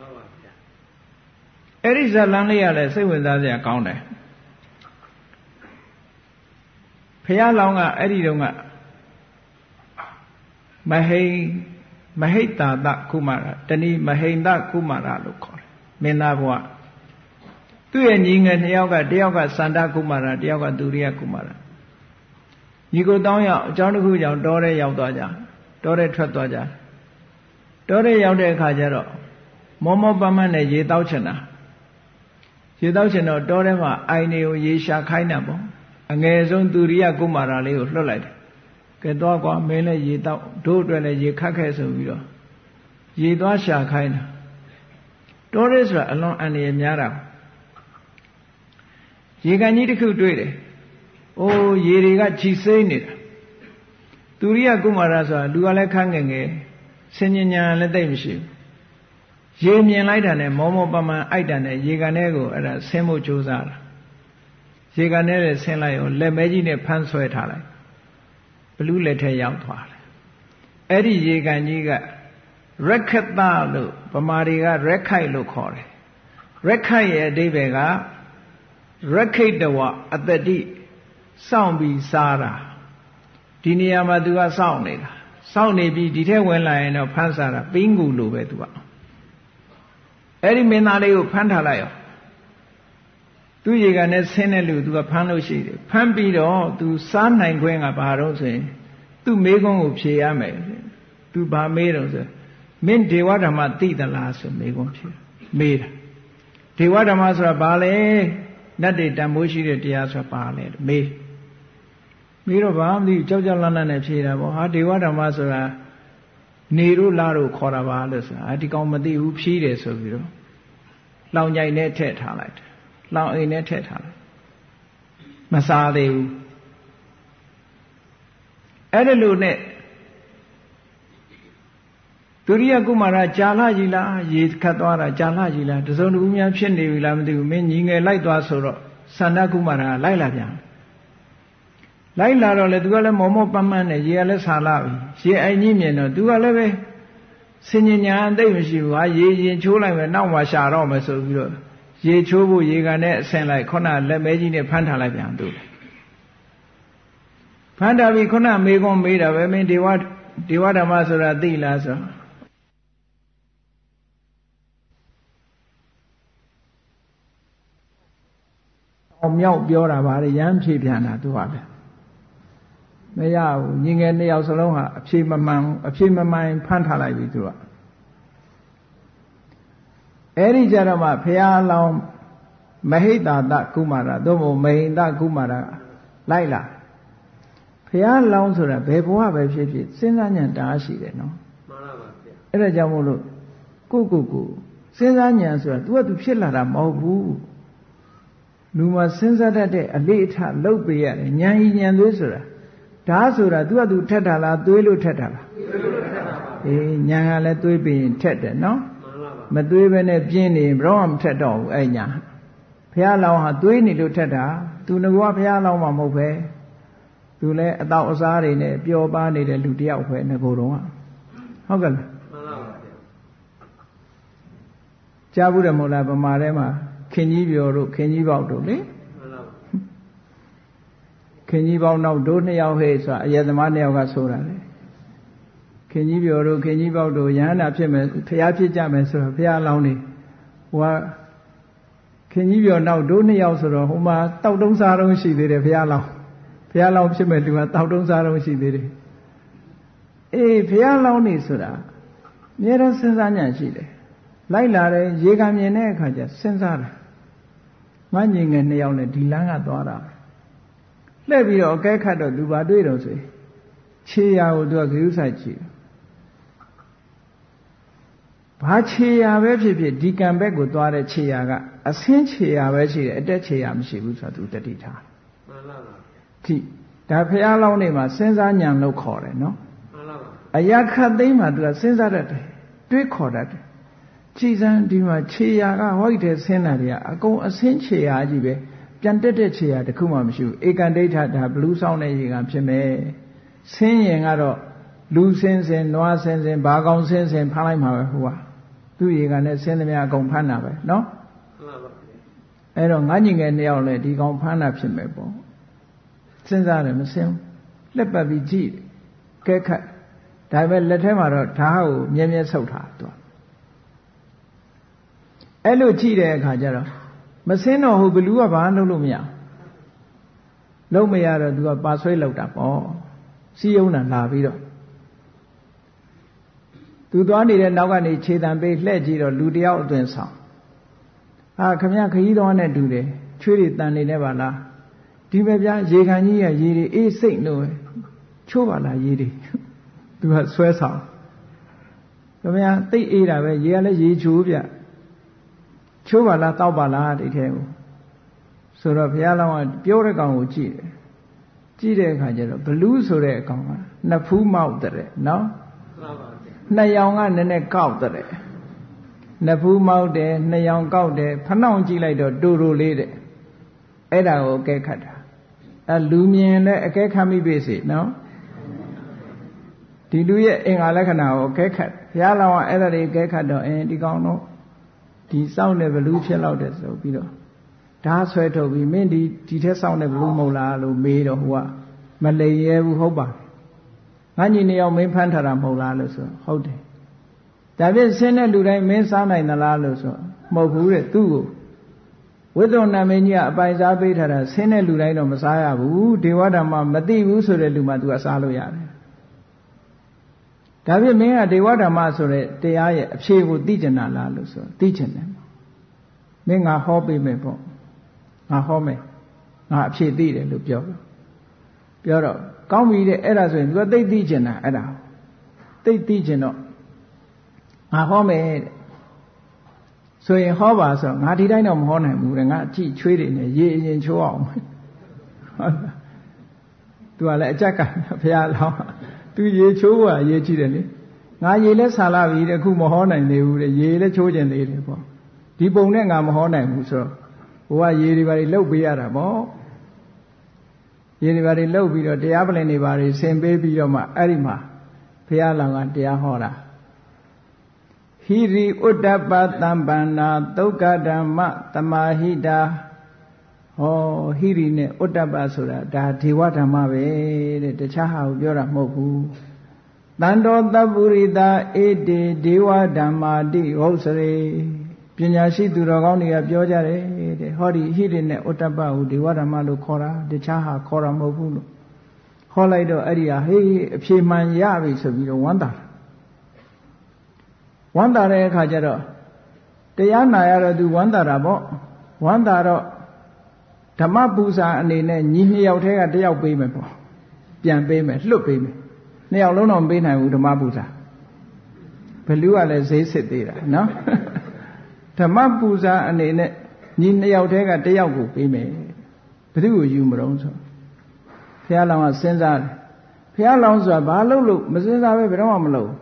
အဲ့ဒီဇာလန်းလေးရလဲစိတ်ဝင်စားစရာကောင်းတယ်ဘုရားလောင်းကအဲ့ဒီတုန်းကမဟိတာတကုမာရတဏိမဟိန္ဒကုမာရလို့ခေါ်တယ်မင်းသားဘဝသူ့ရဲ့ညီငယ်နှစ်ယောက်ကတယောက်ကစန္ဒကုမာရတယောက်ကသူရိယကုမာရညီကိုတောင်းရောက်အကြောင်းတစ်ခုကြောင့်တောထဲရောက်သွားကြတောထဲထွက်သွားကြတောထဲရောက်တဲ့အခါကျတော့မောမောပမတ်နဲ့ရေတောက်ချင်တာရေတောက်ချင်တော့တောထဲမှာအိုင်နေကိုရေရှာခိုင်းတာပေါ့အငယ်ဆုံးသူရိယကုမာရလေးကိုလွှတ်လိုက်တယ်ကဲသွားကွာမင်းလည်းရေတောက်တို့အတွက်လည်းရေခတ်ခဲ့ဆိုပြီးတော့ရေသွားရှာခိုင်းတာတောထဲဆိုတာအလွန်အန္တရာယ်များတာရေကန်ကြီးတစ်ခုတွေ့တယ်အိုးရေတွေကခြိစိမ့်နေတာသူရိယကုမာရဆိုတာလူကလည်းခန့်ငယ်ငယ်ဆင်ញညာလည်းတိတ်မရှိဘူးရေမြင်လိုက်တာနဲ့မောမောပမန်အိုက်တာနဲ့ရေကန်ထဲကိုအဲ့ဒါဆင်းဖို့ကြိုးစားတာရေကန်ထဲဆင်းလိုက်ရောလက်မဲကြီးနဲ့ဖမ်းဆွဲထားလိုက်ဘလူးလက်ထဲရောက်သွားတယ်အဲ့ဒီရေကန်ကြီးကရက်ခတလို့ဗမာတွေကရက်ခိုက်လို့ခေါ်တယ်ရက်ခိုက်ရဲ့အဓိပ္ပာယ်ကရက်ခိတဝအတ္တိစောင့်ပြီးစားတာဒီနေရာမှာသူကစောင့်နေတာစောင့်နေပြီးဒီထဲဝင်လာရင်တော့ဖမ်းစားတာပင်းကူလိုပဲသူကအဲ့ဒီမင်းသားလေးကိုဖမ်းထားလိုက်ရောသူရေကန်နဲ့ဆင်းတဲ့လူသူကဖမ်းလို့ရှိတယ်ဖမ်းပြီးတော့သူစားနိုင်ခွင့်ကဘာတော့ဆိုရင်သူ့မေးခွန်းကိုဖြေရမယ်သူဘာမေးတော့ဆိုမင်းဒေဝဓမ္မသိသလားဆိုမေးခွန်းဖြေမေးတာဒေဝဓမ္မဆိုတာဘာလဲနတ်တွေတန်ဖိုးရှိတဲ့တရားဆိုတာဘာလဲမေးတော့ဘာမှမသိကြောက်ကြောက်လန့်လန့်နဲ့ဖြေတာပေါ့ဟာဒေဝဓမ္မဆိုတာနေတို့လာတို့ခေါ်တာပါလို့ဆိုတာဒီကောင်မသိဘူးဖြီးတယ်ဆိုပြီးတော့လောင်ကြိုင်နဲ့ထည့်ထားလိုက်တယ်လောင်အိမ်နဲ့ထည့်ထားလိုက်မစားသေးဘူးအဲ့ဒါလို့နဲ့သူရိယကုမာရကြာလာကြီးလားရေခတ်သွားတာကြာလာကြီးလားတစုံတခုများဖြစ်နေပြီလားမသိဘူးမင်းညီငယ်လိုက်သွားဆိုတော့စန္ဒကုမာရလိုက်လာပြန်လိုက်လာတော့လေသူကလည်းမောမောပန်းပန်းနဲ့ရေကလည်းဆာလာပြီရေအိုင်ကြီးမြင်တော့သူကလည်းပဲဆင်ញညာအသိမရှိဘူးဟာရေရင်ချိုးလိုက်မယ်နောက်မှရှာတော့မယ်ဆိုပြီးတော့ရေချိုးဖို့ရေကန်နဲ့အဆင်လိုက်ခုနလက်မဲကြီးနဲ့ဖမ်းထားလိုက်ပြန်သူဖမ်းထားပြီးခုနမေကွန်မေးတာပဲမင်းဒေဝဓမ္မဆိုတာသိလားဆိုအောင်မြောက်ပြောတာပါလေရမ်းဖြေပြန်တာသူကပဲမရဘူးညီငယ်နှစ်ယောက်စလုံးဟာအဖြေမမှန်ဖမ်းထားလိုက်ပြီသူကအဲ့ဒီကြတော့မှဘုရားလောင်းမဟိတာတကုမာရသို့မဟုတ်မဟိန္ဒကုမာရလိုက်လာဘုရားလောင်းဆိုတာဘယ်ဘဝပဲဖြစ်ဖြစ်စဉ်းစားဉာဏ်တအားရှိတယ်နော်မှန်ပါပါဗျာအဲ့ဒါကြောင့်မို့လို့ကိုစဉ်းစားဉာဏ်ဆိုတာသူကသူဖြစ်လာတာမဟုတ်ဘူးလူမှာစဉ်းစားတတ်တဲ့အလေးအထားလုပ်ပေးရတယ်ဉာဏ်ဤဉာဏ်သွေးဆိုတာဒါဆိုတာသူကသူထက်တာလားသွေးလို့ထက်တာလားသွေးလို့ထက်တာပါအေးဉာဏ်ကလည်းသွေးပြီးရင်ထက်တယ်နော်မှန်ပါပါမသွေးပဲနဲ့ပြင်းနေဘယ်တော့မှမထက်တော့ဘူးအဲ့ညာဘုရားလောင်းဟာသွေးနေလို့ထက်တာသူငါကဘုရားလောင်းမှမဟုတ်ပဲသူလည်းအတော့အစားတွေနဲ့ပျော်ပါနေတဲ့လူတယောက်ပဲငကိုယ်တော်ကဟုတ်ကဲ့လားမှန်ပါပါကြားဘူးတယ်မို့လားဗမာထဲမှာခင်ကြီးပြောတို့ခင်ကြီးပေါက်တို့လေခင်ကြီးပေါက်နောက်တို့နှစ်ယောက်ဟဲ့ဆိုတာအယက်သမားနှစ်ယောက်ကဆိုတာလေခင်ကြီးပြောတို့ခင်ကြီးပေါက်တို့ယဟန္တာဖြစ်မယ်ဖျားဖြစ်ကြမယ်ဆိုတော့ဖျားလောင်းနေဟိုကခင်ကြီးပြောနောက်တို့နှစ်ယောက်ဆိုတော့ဟိုမှာတောက်တုံးစားတုံးရှိသေးတယ်ဖျားလောင်းဖြစ်မဲ့လူကတောက်တုံးစားတုံးရှိသေးတယ်အေးဖျားလောင်းနေဆိုတာအများအားစဉ်းစားဉာဏ်ရှိတယ်လိုက်လာတယ်ရေကံမြင်တဲ့အခါကျစဉ်းစားတယ်ငါညီငယ်နှစ်ယောက်နဲ့ဒီလမ်းကသွားတာလှည့်ပြီးတော့အကဲခတ်တော့သူဘာတွေ့တော့ဆိုခြေရာကိုသူကဂရုစိုက်ကြည့်ဘာခြေရာပဲဖြစ်ဖြစ်ဒီကံဘက်ကိုသွားတဲ့ခြေရာကအဆင်းခြေရာပဲရှိတယ်အတက်ခြေရာမရှိဘူးဆိုတာသူတတိထားမှန်ပါပါဒီဒါဖရာလောင်းနေမှာစဉ်းစားဉာဏ်လို့ခေါ်တယ်နော်အရာခတ်သိမ်းမှာသူကစဉ်းစားတတ်တယ်တွေးခေါ်တတ်တယ်ခြေစမ်းဒီမှာခြေရာကဟောက်တဲ့ဆင်းတာတွေကအကုန်အဆင်းခြေရာကြီးပဲပြန်တက်တဲ့ခြေရာတခုမှမရှိဘူးဧကန်ဒိဋ္ဌဒါဘလူးဆောင်တဲ့ရေကဖြစ်မယ်ဆင်းရင်ကတော့လူဆင်းဆင်းနွားဆင်းဆင်းဘာကောင်ဆင်းဆင်းဖမ်းလိုက်မှာပဲဟိုကသူ့ရေကန်နဲ့ဆင်းသမျှအကုန်ဖမ်းတာပဲနော်အဲ့တော့ငါညီငယ်နှစ်ယောက်လည်းဒီကောင်ဖမ်းတာဖြစ်မယ်ပေါ့စဉ်းစားတယ်မစင်းလက်ပတ်ပြီးကြည့်ကဲခတ်ဒါပေမဲ့လက်ထဲမှာတော့ဓာတ်ကိုမြဲမြဲဆုပ်ထားသူအဲ့လိုကြည့်တဲ့အခါကျတော့မစင်းတော့ဟိုဘလူးကဘာလုပ်လို့မရလုံးမရတော့သူကပါဆွဲလောက်တာပေါ့စီယုံတာလာပြီးတော့သူသွားနေတဲ့နောက်ကနေခြေတံပေးလှဲ့ကြည့်တော့လူတယောက်အသွင်ဆောင်ခမရခကြီးတော်နဲ့တူတယ်ချွေးတွေတန်နေနေပါလားဒီပဲဗျာရေခံကြီးရရေတွေအေးစိတ်လို့ချိုးပါလားရေတွေသူကဆွဲဆောင်ခမရသိအေးတာပဲရေကလည်းရေချိုးဗျချိုးပါလားတောက်ပါလားဒီထဲကိုဆိုတော့ဘုရားလောင်းကပြောတဲ့ကောင်ကိုကြည့်တယ်ကြည့်တဲ့အခါကျတော့ဘလူးဆိုတဲ့အကောင်ကနှစ်ဖူးမောက်တဲ့နော်နှစ်ယောင်ကနည်းနည်းကောက်တဲ့နှစ်ဖူးမောက်တယ်နှစ်ယောင်ကောက်တယ်ဖနှောင့်ကြည့်လိုက်တော့တူတူလေးတဲ့အဲ့ဒါကိုအကဲခတ်တာလူမြင်လည်းအကဲခတ်မိပြီစီနော်ဒီလူရဲ့အင်္ဂါလက္ခဏာကိုအကဲခတ်ဘုရားလောင်းကအဲ့ဒါတွေအကဲခတ်တော့ဒီကောင်တော့ဒီစောင့်တဲ့ဘလူးဖြစ်လောက်တယ်ဆိုပြီးတော့ဓာတ်ဆွဲထုတ်ပြီးမင်းဒီထက်စောင့်တဲ့ဘလူးမဟုတ်လားလို့မေးတော့ဟိုကမလိမ်ရဲဘူးဟုတ်ပါငါညီနှစ်ယောက်မင်းဖမ်းထားတာမဟုတ်လားလို့ဆိုဟုတ်တယ်ဒါဖြင့်ဆင်းတဲ့လူတိုင်းမင်းစားနိုင်သလားလို့ဆိုမဟုတ်ဘူးတဲ့သူ့ကိုဝိသုဏမင်းကြီးကအပိုင်စားပေးထားတာဆင်းတဲ့လူတိုင်းတော့မစားရဘူးဒေဝဓမ္မမသိဘူးဆိုတဲ့လူမှသူကစားလို့ရတယ်ဒါဖြင့်မင်းကဒေဝဓမ္မဆိုတဲ့တရားရဲ့အဖြေကိုသိကျင်တာလားလို့ဆိုသိကျင်တယ်မင်းငါဟောပေးမယ်ပေါ့ငါဟောမယ်ငါအဖြေသိတယ်လို့ပြောတော့ကောင်းပြီတဲ့အဲ့ဒါဆိုရင်သူကသိသိကျင်တာအဲ့ဒါသိကျင်တော့ငါဟောမယ်တဲ့ဆိုရင်ဟောပါဆိုငါဒီတိုင်းတော့မဟောနိုင်ဘူးတဲ့ငါအကြည့်ချွေးတွေနဲ့ရေအရင်ချိုးအောင်ဟုတ်လားသူကလည်းအကြက်ကဘုရားလောင်းသူရေချိုးကရေကြည့်တယ်လေငါရေလဲဆာလာပြီတဲ့အခုမဟောနိုင်သေးဘူးတဲ့ရေလဲချိုးကျင်သေးတယ်ပေါ့ဒီပုံနဲ့ငါမဟောနိုင်ဘူးဆိုတော့ဘုရားရေတွေပါလှုပ်ပေးရတာပေါ့ရေတွေပါလှုပ်ပြီးတော့တရားပလင်တွေပါဆင်ပေးပြီးတော့မှအဲ့ဒီမှာဘုရားလောင်းကတရားဟောတာဟိရိဥဒ္ဒပတံပန္နာသုက္ကဓမ္မသမာဟိတာဟောဟိရိနဲ့ဥဒ္ဒပဆိုတာဒါဒေဝဓမ္မပဲတဲ့တခြားဟာကိုပြောတာမဟုတ်ဘူးတန်တော်တပ္ပုရိတာဧတေဒေဝဓမ္မာတိဟုတ်စရေပညာရှိသူတော်ကောင်းတွေကပြောကြတယ်တဲ့ဟောဒီဟိရိနဲ့ဥဒ္ဒပကိုဒေဝဓမ္မလို့ခေါ်တာတခြားဟာခေါ်တာမဟုတ်ဘူးလို့ဟောလိုက်တော့အဲ့ဒီဟာဟေးအဖြေမှန်ရပြီဆိုပြီးတော့ဝမ်းသာတဲ့အခါကျတော့တရားနာရတော့သူဝမ်းသာတာပေါ့ဝမ်းသာတော့ဓမ္မပူဇာအနေနဲ့ညီနှစ်ယောက်တည်းကတယောက်ပေးမယ်ပေါ့ပြန်ပေးမယ်လွတ်ပေးမယ်နှစ်ယောက်လုံးတော့မပေးနိုင်ဘူးဓမ္မပူဇာဘလူးကလည်းဈေးစစ်သေးတာနော်ဓမ္မပူဇာအနေနဲ့ညီနှစ်ယောက်တည်းကတယောက်ကိုပေးမယ်ဘယ်သူကိုယူမလို့ဆိုဘုရားလောင်းကစဉ်းစားတယ်ဘုရားလောင်းဆိုတာဘာလို့မစဉ်းစားပဲဘယ်တော့မှမလုပ်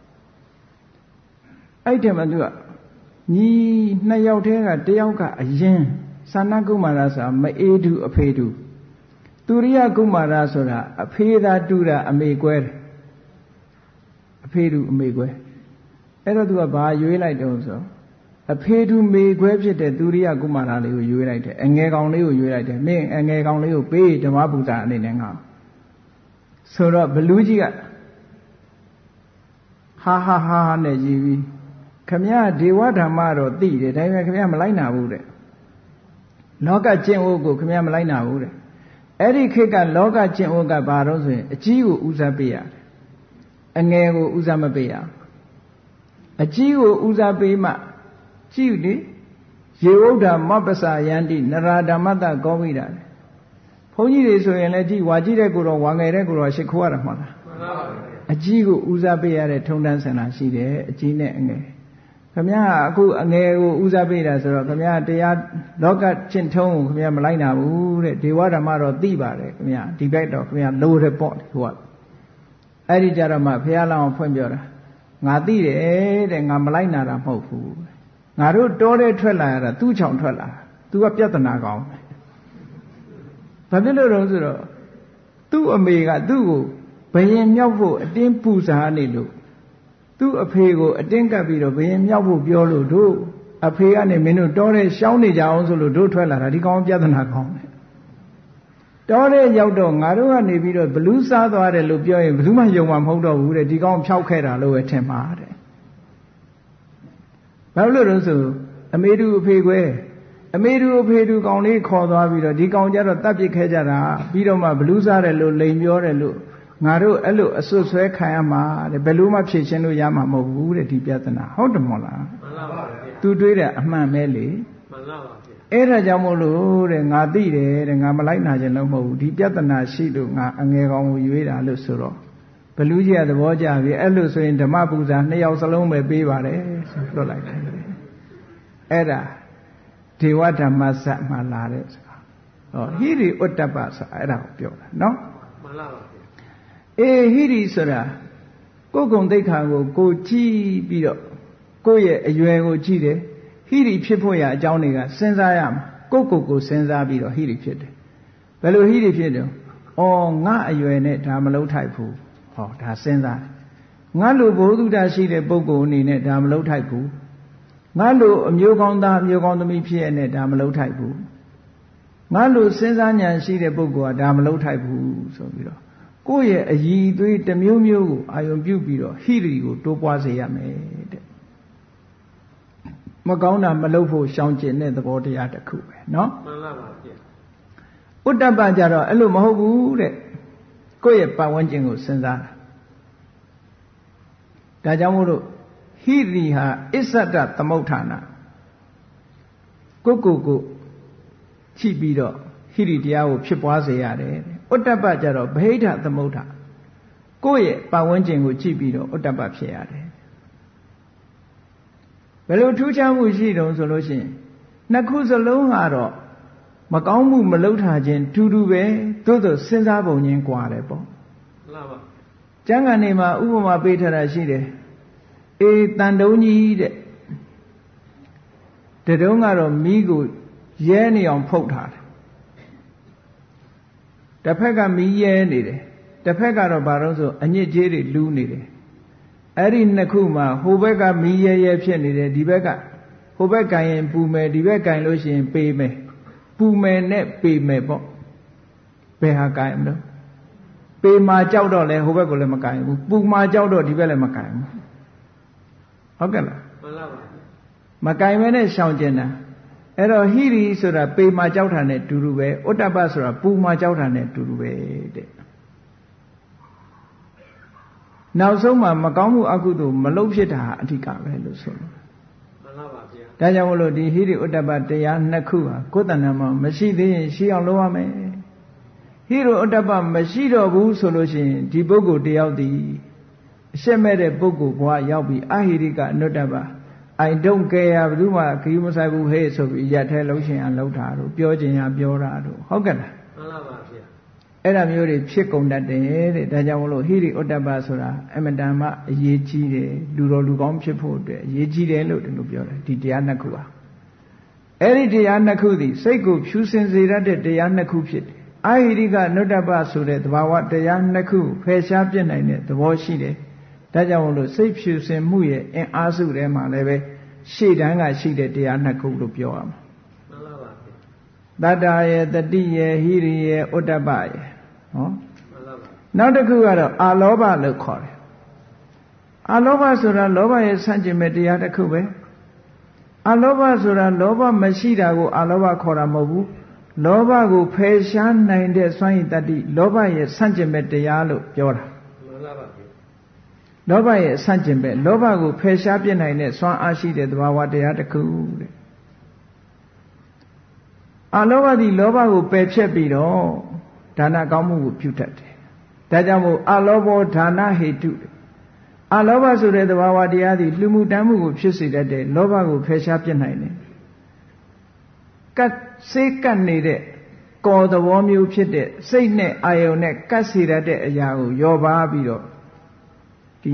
အဲ့ဒီမှာသူကညီနှစ်ယောက်တည်းကတယောက်ကအရင်သာဏကုမာရဆိုတာမအေးတူအဖေတူသူရိယကုမာရဆိုတာအဖေသာတူတာအမေကွဲတယ်အဖေတူအမေကွဲအဲ့တော့သူကဘာရွေးလိုက်တုံးဆိုအဖေတူမေကွဲဖြစ်တဲ့သူရိယကုမာရလေးကိုရွေးလိုက်တယ်အငယ်ကောင်လေးကိုရွေးလိုက်တယ်မင်းအငယ်ကောင်လေးကိုပေးဓမ္မပူဇာအနေနဲ့ငါဆိုတော့ဘလူးကြီးကဟာနဲ့ကြည်ပြီးခမရဒေဝဓမ္မတော့သိတယ်ဒါပေမဲ့ခမရမလိုက်နာဘူးတဲ့လောကကျင့်ဝတ်ကိုခမရမလိုက်နာဘူးတဲ့အဲ့ဒီခေတ်ကလောကကျင့်ဝတ်ကဘာတော့ဆိုရင်အကြီးကိုဦးစားပေးရတယ်အငယ်ကိုဦးစားမပေးရအကြီးကိုဦးစားပေးမှကြည့်လေရေဝုဒ္ဓမပ္ပစာယန္တိနရာဓမ္မတကောမိတာဘုန်းကြီးတွေဆိုရင်လည်းကြည့်ဝါကြည့်တဲ့ကိုတော့ဝါငယ်တဲ့ကိုတော့ရှ िख ိုးရတာမဟုတ်လားမှန်ပါပါအကြီးကိုဦးစားပေးရတဲ့ထုံတန်းဆန္ဒရှိတယ်အကြီးနဲ့အငယ်ခခမအခုအငယ်ကိုဦးစားပေးတာဆိုတော့ခမတရားလောကကျင့်ထုံးကိုခမမလိုက်နာဘူးတဲ့ဒေဝဓမ္မတော့သိပါတယ်ခမဒီဘက်တော့ခမလိုတယ်ပေါ့ဟိုကအဲ့ဒီကြတော့မှဘုရားလောင်းဖွင့်ပြောတာငါသိတယ်တဲ့ငါမလိုက်နာတာမဟုတ်ဘူးငါတို့တောထဲထွက်လာရတာသူ့ချောင်ထွက်လာသူကပြဿနာကောင်းဘာဖြစ်လို့လဲဆိုတော့သူ့အမေကသူ့ကိုဘယင်မြောက်ဖို့အတင်းပူစားနေလို့သူ့အဖေကိုအတင်းကပ်ပြီးတော့ဘယင်မြောက်ဖို့ပြောလို့တို့အဖေကနေမင်းတို့တောထဲရှောင်းနေကြအောင်ဆိုလို့တို့ထွက်လာတာဒီကောင်ပြဿနာကောင်းတယ်တောထဲရောက်တော့ငါတို့ကနေပြီးတော့ဘလူးစားသွားတယ်လို့ပြောရင်ဘယ်သူမှယုံမှာမဟုတ်တော့ဘူးတဲ့ဒီကောင်ဖြောက်ခဲ့တာလို့ပဲထင်ပါတဲ့ဘာလို့လဲဆိုအမေတူအဖေကွယ်အမေတူအဖေတူကောင်လေးခေါ်သွားပြီးတော့ဒီကောင်ကြတော့တတ်ပစ်ခဲ့ကြတာပြီးတော့မှဘလူးစားတယ်လို့လိန်ပြောတယ်လို့ငါတို့အဲ့လိုအဆွဆွဲခံရမှာတဲ့ဘယ်လိုမှဖြေရှင်းလို့ရမှာမဟုတ်ဘူးတဲ့ဒီပြဿနာဟုတ်တယ်မို့လားမှန်ပါပါဗျာသူတွေးတယ်အမှန်ပဲလေမှန်ပါပါဗျာအဲ့ဒါကြောင့်မို့လို့တဲ့ငါသိတယ်တဲ့ငါမလိုက်နာခြင်းလို့မဟုတ်ဘူးဒီပြဿနာရှိလို့ငါအငယ်ကောင်ကိုရွေးတာလို့ဆိုတော့ဘလူးကြီးကသဘောကျပြီအဲ့လိုဆိုရင်ဓမ္မပူဇာ2ယောက်စလုံးပဲပေးပါတယ်ဆိုလွတ်လိုက်တယ်အဲ့ဒါဒေဝဓမ္မစက်မှာလာတဲ့စကားဟောဟိရိဥတ္တပဆိုအဲ့ဒါကိုပြောတာနော်မှန်ပါပါအေးဟိရိဆိုတာကိုယ်ကုံသိက္ခာကိုကြည့်ပြီးတော့ကိုယ့်ရဲ့အရွယ်ကိုကြည့်တယ်ဟိရိဖြစ်ဖို့ရအကြောင်းတွေကစဉ်းစားရမှာကိုစဉ်းစားပြီးတော့ဟိရိဖြစ်တယ်ဘယ်လိုဟိရိဖြစ်တယ်ဩငါအရွယ်နဲ့ဒါမလုပ်ထိုက်ဘူးဟောဒါစဉ်းစားငါလိုဘုဒ္ဓတာရှိတဲ့ပုဂ္ဂိုလ်အနေနဲ့ဒါမလုပ်ထိုက်ဘူးငါလိုအမျိုးကောင်းသားအမျိုးကောင်းသမီးဖြစ်ရတဲ့ဒါမလုပ်ထိုက်ဘူးငါလိုစဉ်းစားဉာဏ်ရှိတဲ့ပုဂ္ဂိုလ်ကဒါမလုပ်ထိုက်ဘူးဆိုပြီးတော့ကိုယ့်ရဲ့အည်အသွေးတစ်မျိုးမျိုးကိုအာယုံပြုပြီးတော့ဟိရိကိုတိုးပွားစေရမယ်တဲ့မကောင်းတာမလုပ်ဖို့ရှောင်ကျဉ်တဲ့သဘောတရားတစ်ခုပဲเนาะမှန်ပါပါဗျာဥတ္တပကြတော့အဲ့လိုမဟုတ်ဘူးတဲ့ကိုယ့်ရဲ့ပတ်ဝန်းကျင်ကိုစဉ်းစားတာဒါကြောင့်မို့လို့ဟိရိဟာအစ္ဆဒသမုဋ္ဌာနာကိုချိပြီးတော့ဟိရိတရားကိုဖြစ်ပွားစေရတယ်ဥတ္တပကြတော့ဗဟိဋ္ဌသမုဋ္ဌကိုယ့်ရဲ့ပတ်ဝန်းကျင်ကိုကြည့်ပြီးတော့ဥတ္တပဖြစ်ရတယ်ဘယ်လိုထူးခြားမှုရှိတုံးဆိုလို့ရှိရင်နှစ်ခုစလုံးကတော့မကောင်းမှုမလုပ်ထားခြင်းတူတူပဲသို့သောစဉ်းစားပုံချင်းကွာတယ်ပေါ့မှန်ပါကျမ်းဂန်နေမှာဥပမာပေးထားတာရှိတယ်အေးတန်တုံးကြီးတဲ့တတုံးကတော့မိကိုရဲနေအောင်ဖုတ်ထားတယ်တစ်ဖက်ကမီးရဲနေတယ်တစ်ဖက်ကတော့ဘာလို့ဆိုအညစ်အကြေးတွေလူးနေတယ်အဲ့ဒီနှစ်ခုမှာဟိုဘက်ကမီးရဲဖြစ်နေတယ်ဒီဘက်ကဟိုဘက်ကင်ရင်ပူမယ်ဒီဘက်ကင်လို့ရှိရင်ပေးမယ်ပူမယ်နဲ့ပေးမယ်ပေါ့ဘယ်ဟာကင်မလို့ပေးမှာကြောက်တော့လဲဟိုဘက်ကိုလည်းမကင်ဘူးပူမှာကြောက်တော့ဒီဘက်လည်းမကင်ဘူးဟုတ်ကဲ့လားမှန်ပါပါမကင်မဲနဲ့ရှောင်ကျင်တာအဲ့တော့ဟိရိဆိုတာပေမှာကြောက်တာနဲ့တူတူပဲဥတ္တပဆိုတာပူမှာကြောက်တာနဲ့တူတူပဲတဲ့နောက်ဆုံးမှာမကောင်းမှုအကုသိုလ်မလုပ်ဖြစ်တာအဓိကပဲလို့ဆိုလို့မှန်ပါပါဗျာဒါကြောင့်မလို့ဒီဟိရိဥတ္တပတရားနှစ်ခုဟာကိုယ်တဏ္ဍာမှာမရှိသေးရင်ရှိအောင်လုပ်ရမယ်ဟိရိဥတ္တပမရှိတော့ဘူးဆိုလို့ရှိရင်ဒီပုဂ္ဂိုလ်တယောက်ဒီအရှက်မဲ့တဲ့ပုဂ္ဂိုလ်ဘဝရောက်ပြီးအဟိရိကအနုတ္တပI don't care ဘယ်သူမှခရီးမဆိုင်ဘူးဟဲ့ဆိုပြီးရက်ထဲလှုပ်ရှင်အောင်လှုပ်တာတို့ပြောခြင်းရပြောတာတို့ဟုတ်ကဲ့လားမှန်ပါပါဗျာအဲ့ဒါမျိုးတွေဖြစ်ကုန်တတ်တယ်တဲ့ဒါကြောင့်မလို့ဟိရိဥတ္တပဆိုတာအမတန်မှအရေးကြီးတယ်လူတော်လူကောင်းဖြစ်ဖို့အတွက်အရေးကြီးတယ်လို့ဒီလိုပြောတယ်ဒီတရားနှစ်ခုဟာအဲ့ဒီတရားနှစ်ခုသည်စိတ်ကိုဖြူစင်စေတတ်တဲ့တရားနှစ်ခုဖြစ်တယ်အဟိရိကအနုတ္တပဆိုတဲ့သဘာဝတရားနှစ်ခုဖယ်ရှားပြစ်နိုင်တဲ့သဘောရှိတယ်ဒါကြောင့်မလို့စိတ်ဖြူစင်မှုရဲ့အင်အားစုထဲမှာလည်းပဲရှေ့တန်းကရှိတဲ့တရားနှစ်ခုလို့ပြောရမှာမှန်ပါပါတတ္တာရဲ့တတိရဲ့ဟိရိရဲ့ဥတ္တပရဲ့ဟောမှန်ပါပါနောက်တစ်ခုကတော့အာလောဘလို့ခေါ်တယ်အာလောဘဆိုတာလောဘရဲ့ဆန့်ကျင်မဲ့တရားတစ်ခုပဲအာလောဘဆိုတာလောဘမရှိတာကိုအာလောဘခေါ်တာမဟုတ်ဘူးလောဘကိုဖယ်ရှားနိုင်တဲ့စွမ်းရည်တတ္တိလောဘရဲ့ဆန့်ကျင်မဲ့တရားလို့ပြောတာမှန်ပါပါလောဘရဲ့အဆန့်ကျင်ပဲလောဘကိုဖယ်ရှားပြစ်နိုင်တဲ့စွမ်းအားရှိတဲ့သဘာဝတရားတစ်ခုတဲ့အာလောဘသည်လောဘကိုပယ်ဖြတ်ပြီးတော့ဒါနကောင်းမှုကိုပြုတတ်တယ်ဒါကြောင့်မို့အာလောဘောဒါနဟေတုအလောဘဆိုတဲ့သဘာဝတရားသည်လူမှုတမ်းမှုကိုဖြစ်စေတတ်တယ်လောဘကိုဖယ်ရှားပြစ်နိုင်တယ်ကတ်စေးကတ်နေတဲ့ကောသဘောမျိုးဖြစ်တဲ့စိတ်နဲ့အာယုံနဲ့ကတ်စေတတ်တဲ့အရာကိုယောပါပြီးတော့ဒီ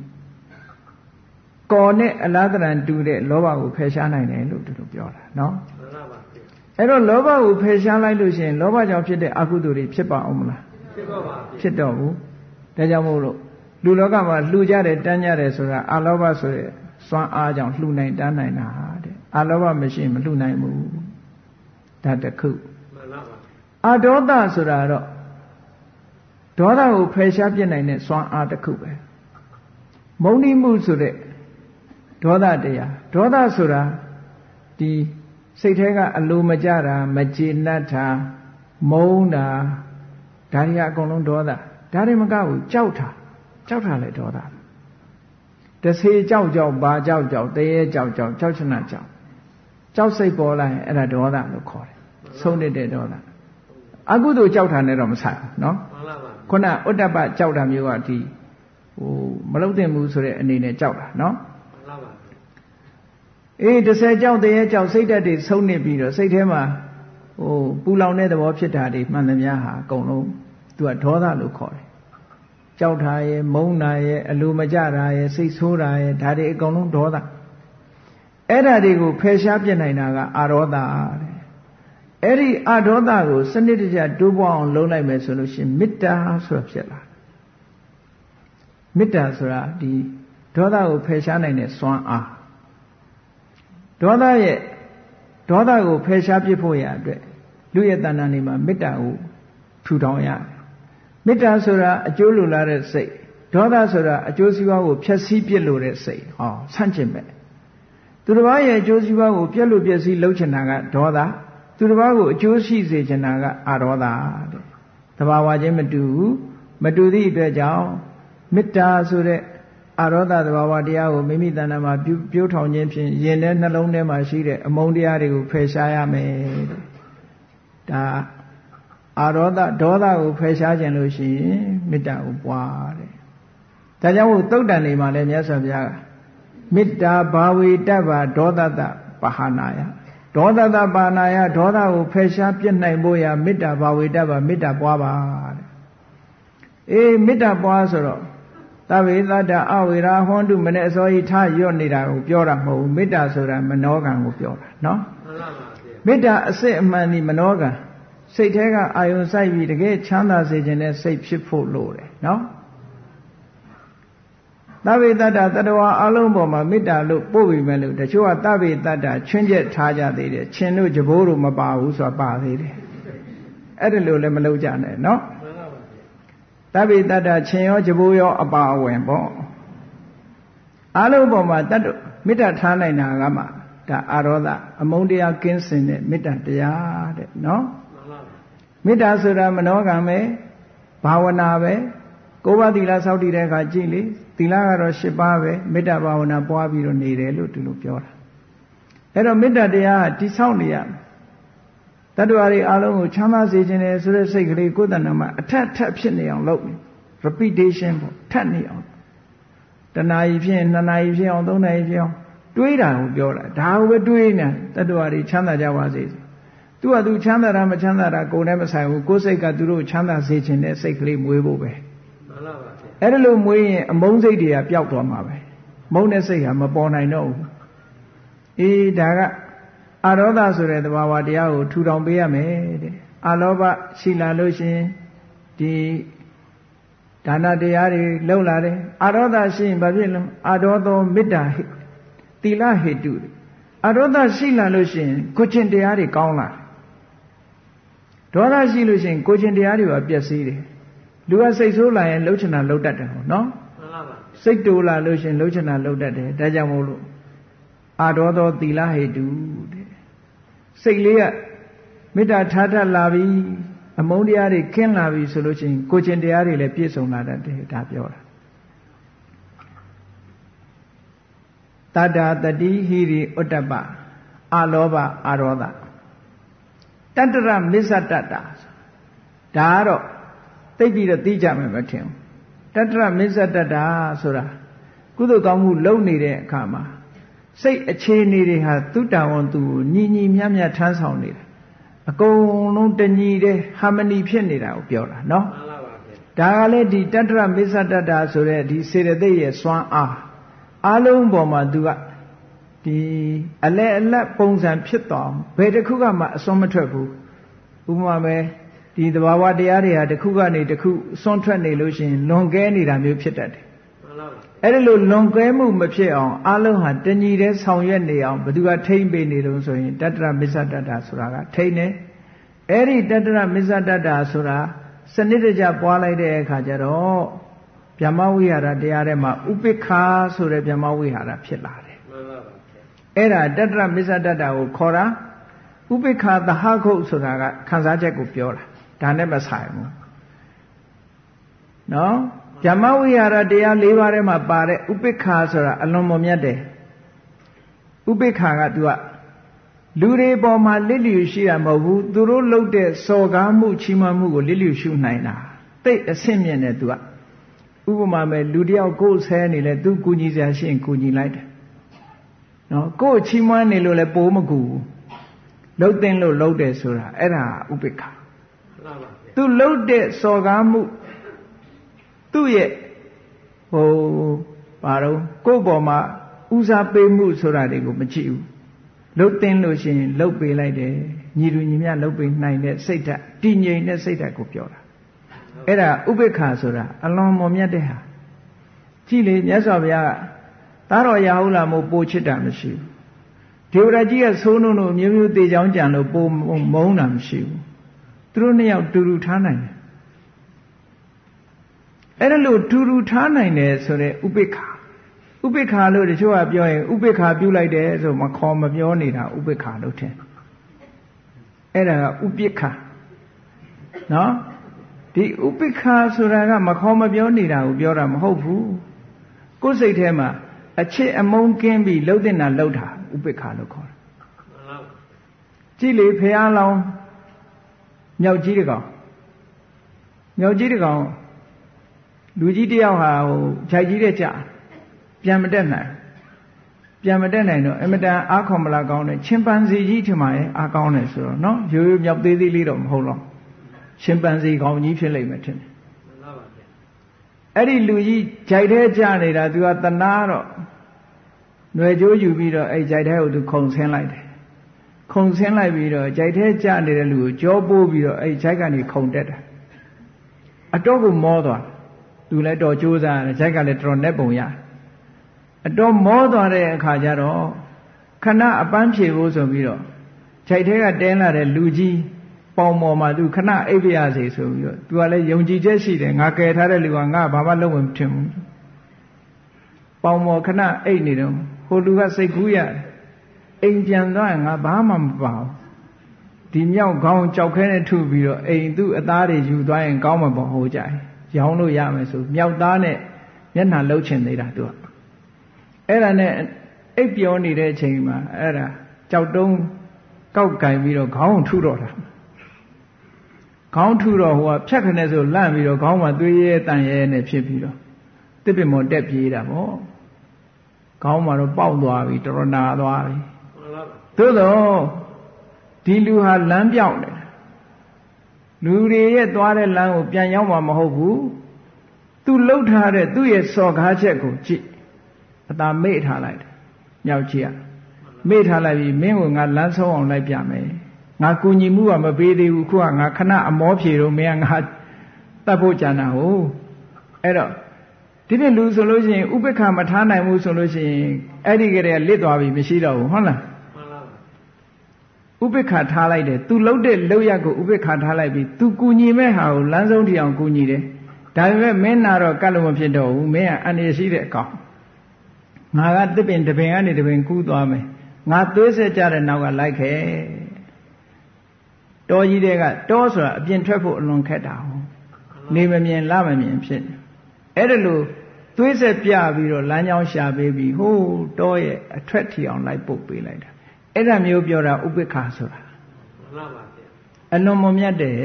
ကောနဲ့အလားတရံတူတဲ့လောဘကိုဖယ်ရှားနိုင်တယ်လို့သူတို့ပြောတာနော်အဲ့တော့လောဘကိုဖယ်ရှားလိုက်လို့ရှိရင်လောဘကြောင့်ဖြစ်တဲ့အကုသိုလ်တွေဖြစ်ပါအောင်မလားဖြစ်တော့ပါဖြစ်တော့ဘူးဒါကြောင့်မို့လို့လူလောကမှာလှူကြတယ်တန်းကြတယ်ဆိုတာအလောဘဆိုတဲ့စွမ်းအားကြောင့်လှူနိုင်တန်းနိုင်တာတဲ့အလောဘမရှိရင်မလှူနိုင်ဘူးဒါတစ်ခုမှန်ပါပါအဒေါသဆိုတာတော့ဒေါသကိုဖယ်ရှားပြစ်နိုင်တဲ့စွမ်းအားတစ်ခုပဲမုန်းတိမှုဆိုတဲ့ဒေါသတရားဒေါသဆိုတာဒီစိတ်ထဲကအလိုမကျတာမကျေနပ်တာမုန်းတာဒါတွေကအကုန်လုံးဒေါသဒါတွေမကဘူးကြောက်တာလည်းဒေါသတဆေကြောက်ဘာကြောက်တရေကြောက်ချနာကြောက်စိတ်ပေါ်လာရင်အဲ့ဒါဒေါသလို့ခေါ်တယ်ဆုံးနေတဲ့ဒေါသအကုသိုလ်ကြောက်တာနဲ့တော့မဆိုင်ဘူးနော်မှန်ပါပါခုနဥဒ္ဒပကြောက်တာမျိုးကဒီမလုံသင့်ဘူးဆိုတဲ့အနေနဲ့ကြောက်တာနော်မှန်ပါပါအေး30ကြောက်တရေကြောက်စိတ်ဓာတ်တွေဆုံးနေပြီးတော့စိတ်ထဲမှာပူလောင်တဲ့သဘောဖြစ်တာတွေမှန်သမျှဟာအကုန်လုံးသူကဒေါသလို့ခေါ်တယ်ကြောက်တာရဲ့မုန်းတာရဲ့အလိုမကျတာရဲ့စိတ်ဆိုးတာရဲ့ဒါတွေအကုန်လုံးဒေါသအဲ့ဒါတွေကိုဖယ်ရှားပြစ်နိုင်တာကအာရောသတဲ့အဲ့ဒီအာဒေါသကိုစနစ်တကျတိုးပွားအောင်လုပ်လိုက်မယ်ဆိုလို့ရှိရင်မေတ္တာဆိုတာဖြစ်လာမေတ္တာဆိုတာဒီဒေါသကိုဖယ်ရှားနိုင်တဲ့စွမ်းအားဒေါသကိုဖယ်ရှားပြစ်ဖို့ရအတွက်လူရဲ့တဏ္ဍာနေမှာမေတ္တာကိုထူထောင်ရတယ်မေတ္တာဆိုတာအကျိုးလိုလားတဲ့စိတ်ဒေါသဆိုတာအကျိုးစီးပွားကိုဖျက်ဆီးပြစ်လို့တဲ့စိတ်ဟောဆန့်ကျင်မဲ့သူတစ်ပါးရဲ့အကျိုးစီးပွားကိုပြက်လို့ပျက်စီးလုပ်ချင်တာကဒေါသသူတစ်ပါးကိုအကျိုးရှိစေချင်တာကအာဒေါသတဲ့သဘာဝချင်းမတူဘူးမတူသည့်အတွက်ကြောင့်မေတ္တာဆိုတဲ့အာရောသသဘာဝတရားကိုမိမိတဏ္ဍာမှာပြိုးထောင်ခြင်းဖြင့်ယင်တဲ့နှလုံးထဲမှာရှိတဲ့အမုန်းတရားတွေကိုဖယ်ရှားရမယ်တဲ့ဒါအာရောသဒေါသကိုဖယ်ရှားခြင်းလို့ရှိရင်မေတ္တာကိုပွားတဲ့ဒါကြောင့်သုတ်တန်တွေမှာလည်းမြတ်စွာဘုရားကမေတ္တာဘာဝေတ္တဗဒေါသတပါဟနာယဒေါသတပါဏာယဒေါသကိုဖယ်ရှားပြစ်နိုင်ဖို့ရမေတ္တာဘာဝေတ္တဗမေတ္တာပွားပါတဲ့အေးမေတ္တာပွားဆိုတော့သဗ္ဗေသတ္တအဝေရာဟွန်တုမနဲ့အစောကြီးထားရွတ်နေတာကိုပြောတာမဟုတ်ဘူးမေတ္တာဆိုတာမနောကံကိုပြောတာနော်မှန်ပါပါမေတ္တာအစစ်အမှန်ဒီမနောကံစိတ်ထဲကအာယုံစိုက်ပြီးတကယ်ချမ်းသာစေခြင်းနဲ့စိတ်ဖြစ်ဖို့လိုတယ်နော်သဗ္ဗေတ္တတတ္တဝါအလုံးပေါ်မှာမေတ္တာလို့ပို့ပြီးမယ်လို့တချို့ကသဗ္ဗေတ္တချွင်းချက်ထားကြသေးတယ်ရှင်တို့ကြဘိုးတို့မပါဘူးဆိုတာပါသေးတယ်အဲ့ဒါလို့လည်းမလုပ်ကြနဲ့နော်သဗ္ဗေတ္တရှင်ရောကြဘိုးရောအပါအဝင်ပေါ့အလုံးပေါ်မှာတတ္တမေတ္တာထားနိုင်တာကမှဒါအာရောသအမုန်းတရားကင်းစင်တဲ့မေတ္တာတရားတဲ့နော်မေတ္တာဆိုတာမနောကံပဲဘာဝနာပဲကိုးပါးသီလစောင့်တည်တဲ့အခါကြည့်လေသီလကတော့၈ပါးပဲမေတ္တာဘာဝနာပွားပြီးတော့နေတယ်လို့သူတို့ပြောတာအဲ့တော့မေတ္တာတရားကတိဆောက်နေရတတ္တဝါတွေအားလုံးကိုချမ်းသာစေခြင်းနဲ့ဆိုတဲ့စိတ်ကလေးကိုယ်တဏ္ဍာမှာအထက်ဖြစ်နေအောင်လုပ် repetition ပေါ့ထပ်နေအောင်တဏှာကြီးဖြစ်ရင်2နာရီဖြစ်အောင်3နာရီဖြစ်အောင်တွေးတာကိုပြောတာဒါကိုပဲတွေးနေတတ္တဝါတွေချမ်းသာကြပါစေသူကသူချမ်းသာတာမချမ်းသာတာကိုယ်နဲ့မဆိုင်ဘူးကိုယ်စိတ်ကသူတို့ချမ်းသာစေခြင်းနဲ့စိတ်ကလေးမွေးဖို့ပဲမှန်ပါပါအဲ့ဒါလို့မွေးရင်အမုန်းစိတ်တွေကပျောက်သွားမှာပဲမုန်းတဲ့စိတ်ဟာမပေါ်နိုင်တော့ဘူးအေးဒါကအာရောသဆိုတဲ့သဘာဝတရားကိုထူထောင်ပေးရမယ်တဲ့အာလောဘရှိလာလို့ရှိရင်ဒီဒါနတရားတွေလှုပ်လာတယ်အာရောသရှိရင်ဘာဖြစ်လဲအာဒေါသောမေတ္တာဟိသီလဟေတုအာရောသရှိလာလို့ရှိရင်ကိုချင်းတရားတွေကောင်းလာဒေါသရှိလို့ရှိရင်ကိုချင်းတရားတွေပါပျက်စီးတယ်လူကစိတ်ဆိုးလာရင်လှုပ်ချင်တာလှုပ်တတ်တယ်ဟောနော်မှန်ပါပါစိတ်တိုးလာလို့ရှိရင်လှုပ်ချင်တာလှုပ်တတ်တယ်ဒါကြောင့်မို့လို့အာဒေါသောသီလဟေတုတဲ့စိတ်လေးကမေတ္တာထားတတ်လာပြီအမုန်းတရားတွေခင်းလာပြီဆိုလို့ရှိရင်ကိုချင်းတရားတွေလည်းပြည့်စုံလာတတ်တယ်ဒါပြောတာတတ္တာတတိဟိရိဥတ္တပအာလောဘအာရောသတတ္တရမစ္ဆတတ္တာဒါကတော့သိပြီးတော့သိကြမယ်မထင်ဘူးတတ္တရမစ္ဆတတ္တာဆိုတာကုသိုလ်ကောင်းမှုလုပ်နေတဲ့အခါမှာစိတ်အခြေအနေတွေဟာသူတဝန်သူကိုညီညီမျှမျှထမ်းဆောင်နေတာအကုန်လုံးတညီတဲ့ဟာမနီဖြစ်နေတာကိုပြောတာနော်မှန်ပါပါဗျာဒါကလည်းဒီတတ္တရမစ္ဆတတ္တာဆိုတဲ့ဒီစေတသိက်ရဲ့စွမ်းအားလုံးပေါ်မှာသူကဒီအလဲအလတ်ပုံစံဖြစ်သွားဘယ်တစ်ခုကမှအစွန်းမထွက်ဘူးဥပမာပဲဒီသဘာဝတရားတွေဟာတစ်ခုကနေတစ်ခုစွန့်ထွက်နေလို့ရှိရင်လွန်ကဲနေတာမျိုးဖြစ်တတ်တယ်အဲ့ဒီလိုလွန်ကဲမှုမဖြစ်အောင်အလုံးဟာတညီတဲ့ဆောင်ရွက်နေအောင်ဘယ်သူကထိမ့်ပေးနေလို့ဆိုရင်တတ္တရမစ္ဆတတ္တာဆိုတာကထိမ့်နေအဲ့ဒီတတ္တရမစ္ဆတတ္တာဆိုတာစနစ်တကျပွားလိုက်တဲ့အခါကျတော့ဗျမဝိဟာရတရားထဲမှာဥပိ္ပခာဆိုတဲ့ဗျမဝိဟာရဖြစ်လာတယ်မှန်ပါပါအဲ့ဒါတတ္တရမစ္ဆတတ္တာကိုခေါ်တာဥပိ္ပခာသဟခုတ်ဆိုတာကခံစားချက်ကိုပြောတာဒါနဲ့မဆိုင်ဘူးနော်ဓမ္မဝိဟာရတရား၄ပါးထဲမှာပါတဲ့ဥပိ္ပခာဆိုတာအလွန်မမြတ်တယ်ဥပိ္ပခာကသူကလူတွေပေါ်မှာလစ်လျူရှိတာမဟုတ်ဘူးသူတို့လုပ်တဲ့စော်ကားမှုချီးမွမ်းမှုကိုလစ်လျူရှုနိုင်တာတိတ်အဆင့်မြင့်တယ်သူကဥပမာမဲ့လူတယောက်ကိုယ်ဆဲနေလဲသူကူညီစရာရှိရင်ကူညီလိုက်တယ်နော်ကိုယ်ချီးမွမ်းနေလို့လဲပိုးမကူဘူးလှုပ်တင်လို့လှုပ်တယ်ဆိုတာအဲ့ဒါဥပိ္ပခာသူလှုပ်တဲ့စော်ကားမှုသူ့ရဲ့ဘာတော့ကိုယ့်ပေါ်မှာဦးစားပေးမှုဆိုတာတွေကိုမကြည့်ဘူးလှုပ်တင်လို့ရှိရင်လှုပ်ပေးလိုက်တယ်ညီလူညီမျှလှုပ်ပေးနိုင်တဲ့စိတ်ဓာတ်တည်ငြိမ်တဲ့စိတ်ဓာတ်ကိုပြောတာအဲ့ဒါဥပိ္ပခာဆိုတာအလွန်မော်မြတ်တဲ့ဟာကြည့်လေမြတ်စွာဘုရားကသားတော်ရာဟုလာမို့ပိုချစ်တာမရှိဘူးဒေဝရကြီးကဆိုးနှုံတို့မျိုးမျိုးတေချောင်းကြံလို့ပိုမုန်းတာမရှိဘူးသူတို့နှစ်ယောက်တူတူထားနိုင်တယ်အဲ့ဒါလို့တူတူထားနိုင်တယ်ဆိုတဲ့ဥပိ္ပခာလို့တချို့ကပြောရင်ဥပိ္ပခာပြုလိုက်တယ်ဆိုမခေါ်မပြောနေတာဥပိ္ပခာလို့ထင်အဲ့ဒါကဥပိ္ပခာနော်ဒီဥပိ္ပခာဆိုတာကမခေါ်မပြောနေတာကိုပြောတာမဟုတ်ဘူးကိုယ်စိတ်ထဲမှာအချစ်အမုန်းကင်းပြီးလှုပ်တင်တာလှုပ်တာဥပိ္ပခာလို့ခေါ်တာကြည့်လေဖះလောင်းမြောက်ကြီးတကောင်လူကြီးတယောက်ဟာခြိုက်ကြီးတဲ့ကြပြန်မတက်နိုင်တော့အမတန်အားခေါ်မလာကောင်းတယ်ချင်ပန်စီကြီးထင်ပါရဲ့အားကောင်းတယ်ဆိုတော့နော်ရိုးရိုးမြောက်သေးသေးလေးတော့မဟုတ်တော့ချင်ပန်စီကောင်ကြီးဖြစ်လိမ့်မယ်ထင်တယ်အဲ့ဒီလူကြီးခြိုက်တဲ့ကြနေတာသူကတနာတော့ຫນွယ်ကြိုးယူပြီးတော့အဲ့ခြိုက်တဲ့ကိုသူခုံဆင်းလိုက်တယ်ခုံဆင်းလိုက်ပြီးတော့ခြိုက်တဲ့ကြနေတဲ့လူကိုကြောပိုးပြီးတော့အဲ့ခြိုက်ကနေခုံတက်တာအတော့ကိုမောသွားသူလည်းတော်ကြိုးစားတယ်ခြိုက်ကလည်းတော်နဲ့ပုံရအတော်မောသွားတဲ့အခါကျတော့ခဏအပန်းဖြေဖို့ဆိုပြီးတော့ခြိုက်ထဲကတဲလာတဲ့လူကြီးပေါင်ပေါ်မှာသူခဏအိပ်ပြရစီဆိုပြီးတော့သူကလည်းယုံကြည်ချက်ရှိတယ်ငါကယ်ထားတဲ့လူကငါဘာမှလုပ်ဝင်မထင်ဘူးပေါင်ပေါ်ခဏအိပ်နေတော့ဟိုလူကစိတ်ကူးရတယ်အိမ်ပြန်သွားရင်ငါဘာမှမပါဘူးဒီမြောက်ခေါင်းကြောက်ခဲနဲ့ထုပြီးတော့အိမ်သူ့အသားတွေယူသွားရင်ကောင်းမှာပေါ့ဟိုကြိုင်ရောင်းလို့ရမယ်ဆိုမြောက်သားနဲ့မျက်နှာလှုပ်ချင်သေးတာသူကအဲ့ဒါနဲ့အိပ်ပြောနေတဲ့အချိန်မှာအဲ့ဒါကြောက်တုံးကောက်ကင်ပြီးတော့ခေါင်းထုတော့တာခေါင်းထုတော့ဟိုကဖြတ်ခနဲ့ဆိုလန့်ပြီးတော့ခေါင်းမှာသွေးရဲတန်ရဲနဲ့ဖြစ်ပြီးတော့တစ်ပင်မော်တက်ပြေးတာပေါ့ခေါင်းမှာတော့ပေါက်သွားပြီတော်တော်နာသွားပြီသို့တော့ဒီလူဟာလမ်းပြောင်းတယ်လူတွေရဲ့သွားတဲ့လမ်းကိုပြန်ရောက်မှာမဟုတ်ဘူးသူလှုပ်ထားတဲ့သူ့ရဲ့စော်ကားချက်ကိုကြည့်အသာမေ့ထားလိုက်တယ်မြောက်ကြီးကမေ့ထားလိုက်ပြီးမင်းကငါလမ်းဆုံးအောင်လိုက်ပြမယ်ငါကူညီမှုကမပေးသေးဘူးခုကငါခဏအမောဖြေတော့မင်းကငါတတ်ဖို့ကြံတာဟုတ်အဲ့တော့ဒီပြလူဆိုလို့ရှိရင်ဥပိ္ပခာမထားနိုင်ဘူးဆိုလို့ရှိရင်အဲ့ဒီကလေးကလစ်သွားပြီမရှိတော့ဘူးဟုတ်လားဥပိ္ပခာထားလိုက်တယ်သူလှုပ်တဲ့လှုပ်ရကိုဥပိ္ပခာထားလိုက်ပြီးသူကူညီမဲ့ဟာကိုလမ်းဆုံးထီအောင်ကူညီတယ်ဒါပေမဲ့မင်းနာတော့ကတ်လို့မဖြစ်တော့ဘူးမင်းကအန္တရာယ်ရှိတဲ့အကောင်ငါကတစ်ပင်တစ်ပင်ကနေတစ်ပင်ကူးသွားမယ်ငါသွေးဆက်ကြတဲ့နောက်ကလိုက်ခဲ့တောကြီးတဲ့ကတောဆိုတာအပြင်ထွက်ဖို့အလွန်ခက်တာဟုတ်နေမမြင်လမမြင်ဖြစ်အဲ့ဒါလို့သွေးဆက်ပြပြီးတော့လမ်းကြောင်းရှာပေးပြီးဟိုးတောရဲ့အထွက်ထီအောင်လိုက်ပုတ်ပေးလိုက်တာအဲ့ဒါမျိုးပြောတာဥပိ္ပခာဆိုတာမှန်ပါဗျာအလွန်မမြတ်တယ်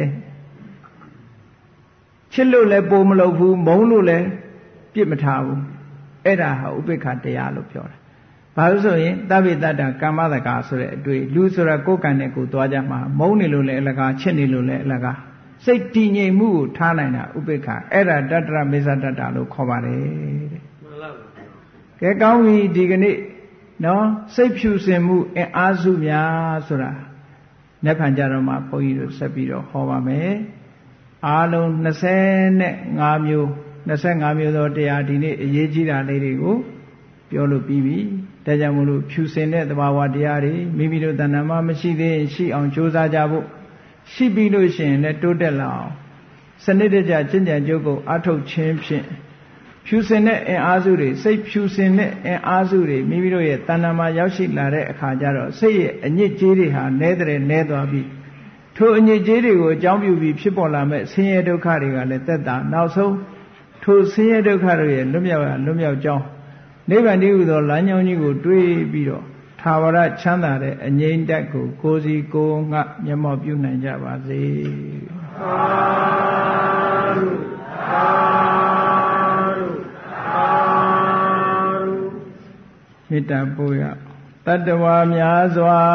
ချစ်လို့လည်းပိုမလုပ်ဘူးမုန်းလို့လည်းပြစ်မထားဘူးအဲ့ဒါဟာဥပေက္ခတရားလို့ပြောတာဘာလို့ဆိုရင်တဗ္ဗေတ္တကမ္မတကာဆိုတဲ့အတွေ့လူဆိုတာကိုယ်ကံနဲ့ကိုယ်သွားကြမှာမုန်းနေလို့လည်းအလကားချစ်နေလို့လည်းအလကားစိတ်တည်ငြိမ်မှုကိုထားနိုင်တာဥပေက္ခအဲ့ဒါတတ္တရမေဇတ္တလို့ခေါ်ပါတယ်တဲ့မှန်ပါပါကဲကောင်းပြီဒီကနေ့နော်စိတ်ဖြူစင်မှုအင်အားစုများဆိုတာနေ့ဖန်ကြတော့မှဘုန်းကြီးတို့ဆက်ပြီးတော့ဟောပါမယ်အားလုံး25မျိုး25မျိုးသောတရားဒီနေ့အရေးကြီးတာလေးတွေကိုပြောလို့ပြီးပြီဒါကြောင့်မို့လို့ဖြူစင်တဲ့သဘာဝတရားတွေမိမိတို့တဏ္ဍာမှာမရှိသေးရင်ရှိအောင်ကြိုးစားကြဖို့ရှိပြီးလို့ရှိရင်လည်းတိုးတက်လာအောင်စနစ်တကျကျင့်ကြံကြိုးကိုအထုတ်ခြင်းဖြင့်ဖြူစင်တဲ့အင်အားစုတွေစိတ်ဖြူစင်တဲ့အင်အားစုတွေမိမိတို့ရဲ့တဏ္ဍာမှာရောက်ရှိလာတဲ့အခါကျတော့စိတ်ရဲ့အညစ်အကြေးတွေဟာနည်းတဲ့နည်းသွားပြီးထိုအညစ်အကြေးတွေကိုအကြောင်းပြုပြီးဖြစ်ပေါ်လာမဲ့ဆင်းရဲဒုက္ခတွေကလည်းသက်သာနောက်ဆုံးထိုဆင်းရဲဒုက္ခတွေရဲ့လွတ်မြောက်ကြောင်းနိဗ္ဗာန်တည်းဟူသောလမ်းကြောင်းကြီးကိုတွေးပြီးတော့ထာဝရချမ်းသာတဲ့အငြိမ့်တက်ကိုကိုယ်စီကိုယ်ငှမျက်မှောက်ပြုနိုင်ကြပါစေသာဓုသာဓုသာဓုမေတ္တာပို့ရတတ္တဝါများစွာ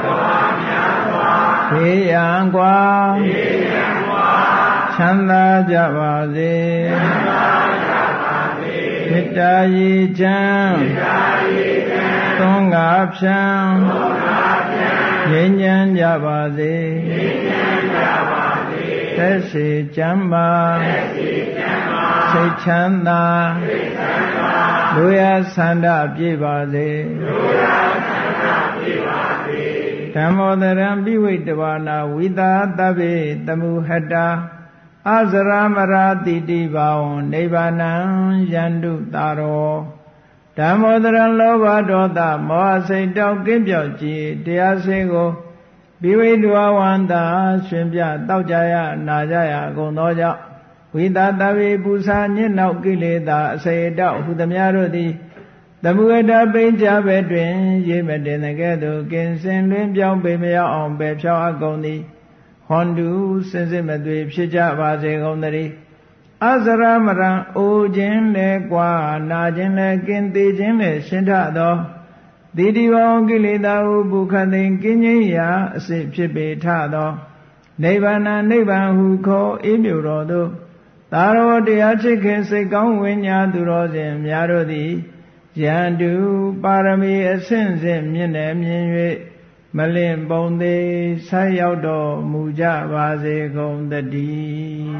ဘေးရန်ကွာချမ်းသာကြပါစေမေတ္တာရေချမ်းသွန်ကားဖြံငြိမ်းချမ်းကြပါစေသက်ရှိချမ်းသာစိတ်ချမ်းသာလူရဆန္ဒပြည့်ပါစေဓမ္မောတရံပိဝိတဝါနာဝိသာတဗ္ဗေတမုဟတာအဇရမရာတိတိဘာဝံနိဗ္ဗာနံယန္တုတာရောဓမ္မောတရံလောဘဒေါသမောဟစိတ်တောက်ကင်းပြောက်ကြည်တရားစင်ကိုပိဝိတဝဝန္တာရှင်ပြတောက်ကြရနာကြရအကုန်သောကြောင့်ဝိသာတဗ္ဗေပူဇာညစ်နောက်ကိလေသာအစေတောက်ဟုသမျှတို့သည်သမုဒ္ဒပိဉ္စဘဲတွင်ရေမတင်တဲ့ကဲ့သို့ကင်းစင်လွင်ပြောင်းပေမရောက်အောင်ပဲဖြောင်းအကုန်သည်ဟွန်တုစင်စစ်မသွေဖြစ်ကြပါစေကုန်သတည်းအဇရမရံအိုခြင်းလဲကွာနာခြင်းလဲကင်းသေးခြင်းလဲရှင်းထသောတိတိဘောကိလေသာဟုပုခသိင်ကင်းငြိမ်းရာအစစ်ဖြစ်ပေထသောနိဗ္ဗာန်နိဗ္ဗာန်ဟုခေါ်အေးမြူတော်သို့သာရောတရားချစ်ခင်စိတ်ကောင်းဝိညာသူတော်စဉ်များတို့သည်ယန္တုပါရမီအဆင့်ဆင့်မြင့်တယ်မြင်၍မလင့်ပုံသေးဆက်ရောက်တော်မူကြပါစေကုန်သတည်း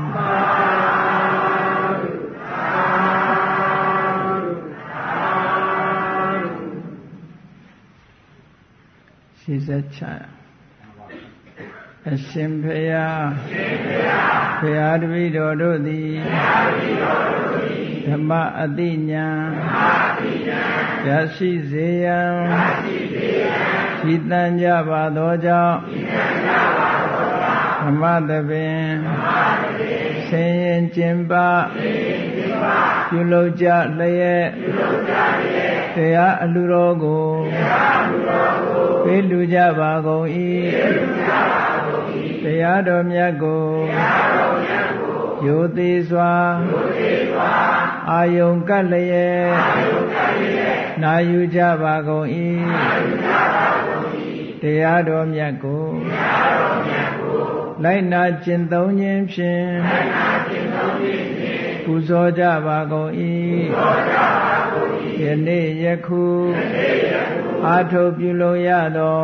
ရှိစချအရှင်ဘုရားဘုရားတပည့်တော်တို့သည်ဓမ္မအတိညာရရှိစေရန်ကြည်တန်ကြပါသောကြောင့်ဓမ္မသဘင်ဆင်းရင်ကျင်ပပြုလုပ်ကြလျက်တရားအလှတော်ကိုပေးလူကြပါကုန်၏တရားတော်မြတ်ကိုရိုသေစွာအာယုံကပ်လျက်နာယူကြပါကုန်၏တရားတော်မြတ်ကိုလိုက်နာကျင့်သုံးခြင်းဖြင့်ပူဇော်ကြပါကုန်၏ယနေ့ယခုအာထုပြုလို့ရသော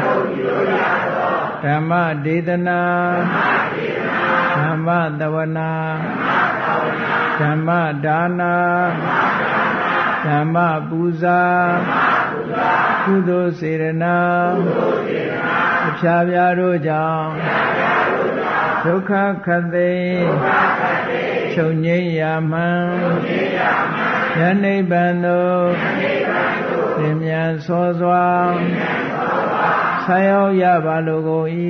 ဓမ္မဒေသနာဓမ္မတဝနာဓမ္မဒါနာဓမ္မပူဇာကုသိုလ်စေရနာအဖြာဖြာတို့ကြောင့်ဒုက္ခခတ်သိချုပ်ငြိမ်းရာမှန်ယနိဗ္ဗာန်သို့သင်မြန်စောစွာဆက်ရောက်ရပါလိုကုန်၏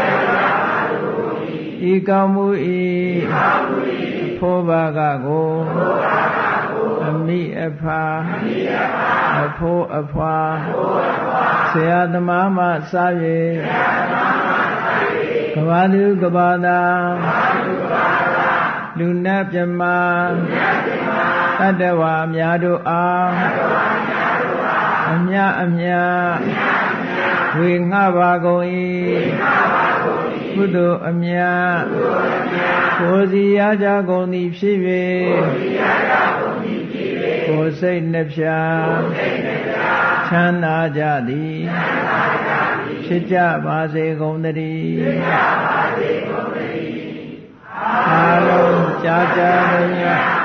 ဤကောင်းမှု၏ဖိုးဘာကကိုအမိအဖာအဖိုးအဖွာဆရာသမားမှစ၍ကဘာသူကဘာသာလလူနတ်မြမတတ္တဝါများတို့အားအမြအမြဝေငှပါကုန်၏ကုသိုလ်အမြကိုယ်စီရကြကုန်သည်ဖြစ်၍ကိုယ်စိတ်နှဖျားချမ်းသာကြသည်ဖြစ်ကြပါစေကုန်သတည်းအားလုံးကြာကြာမြတ်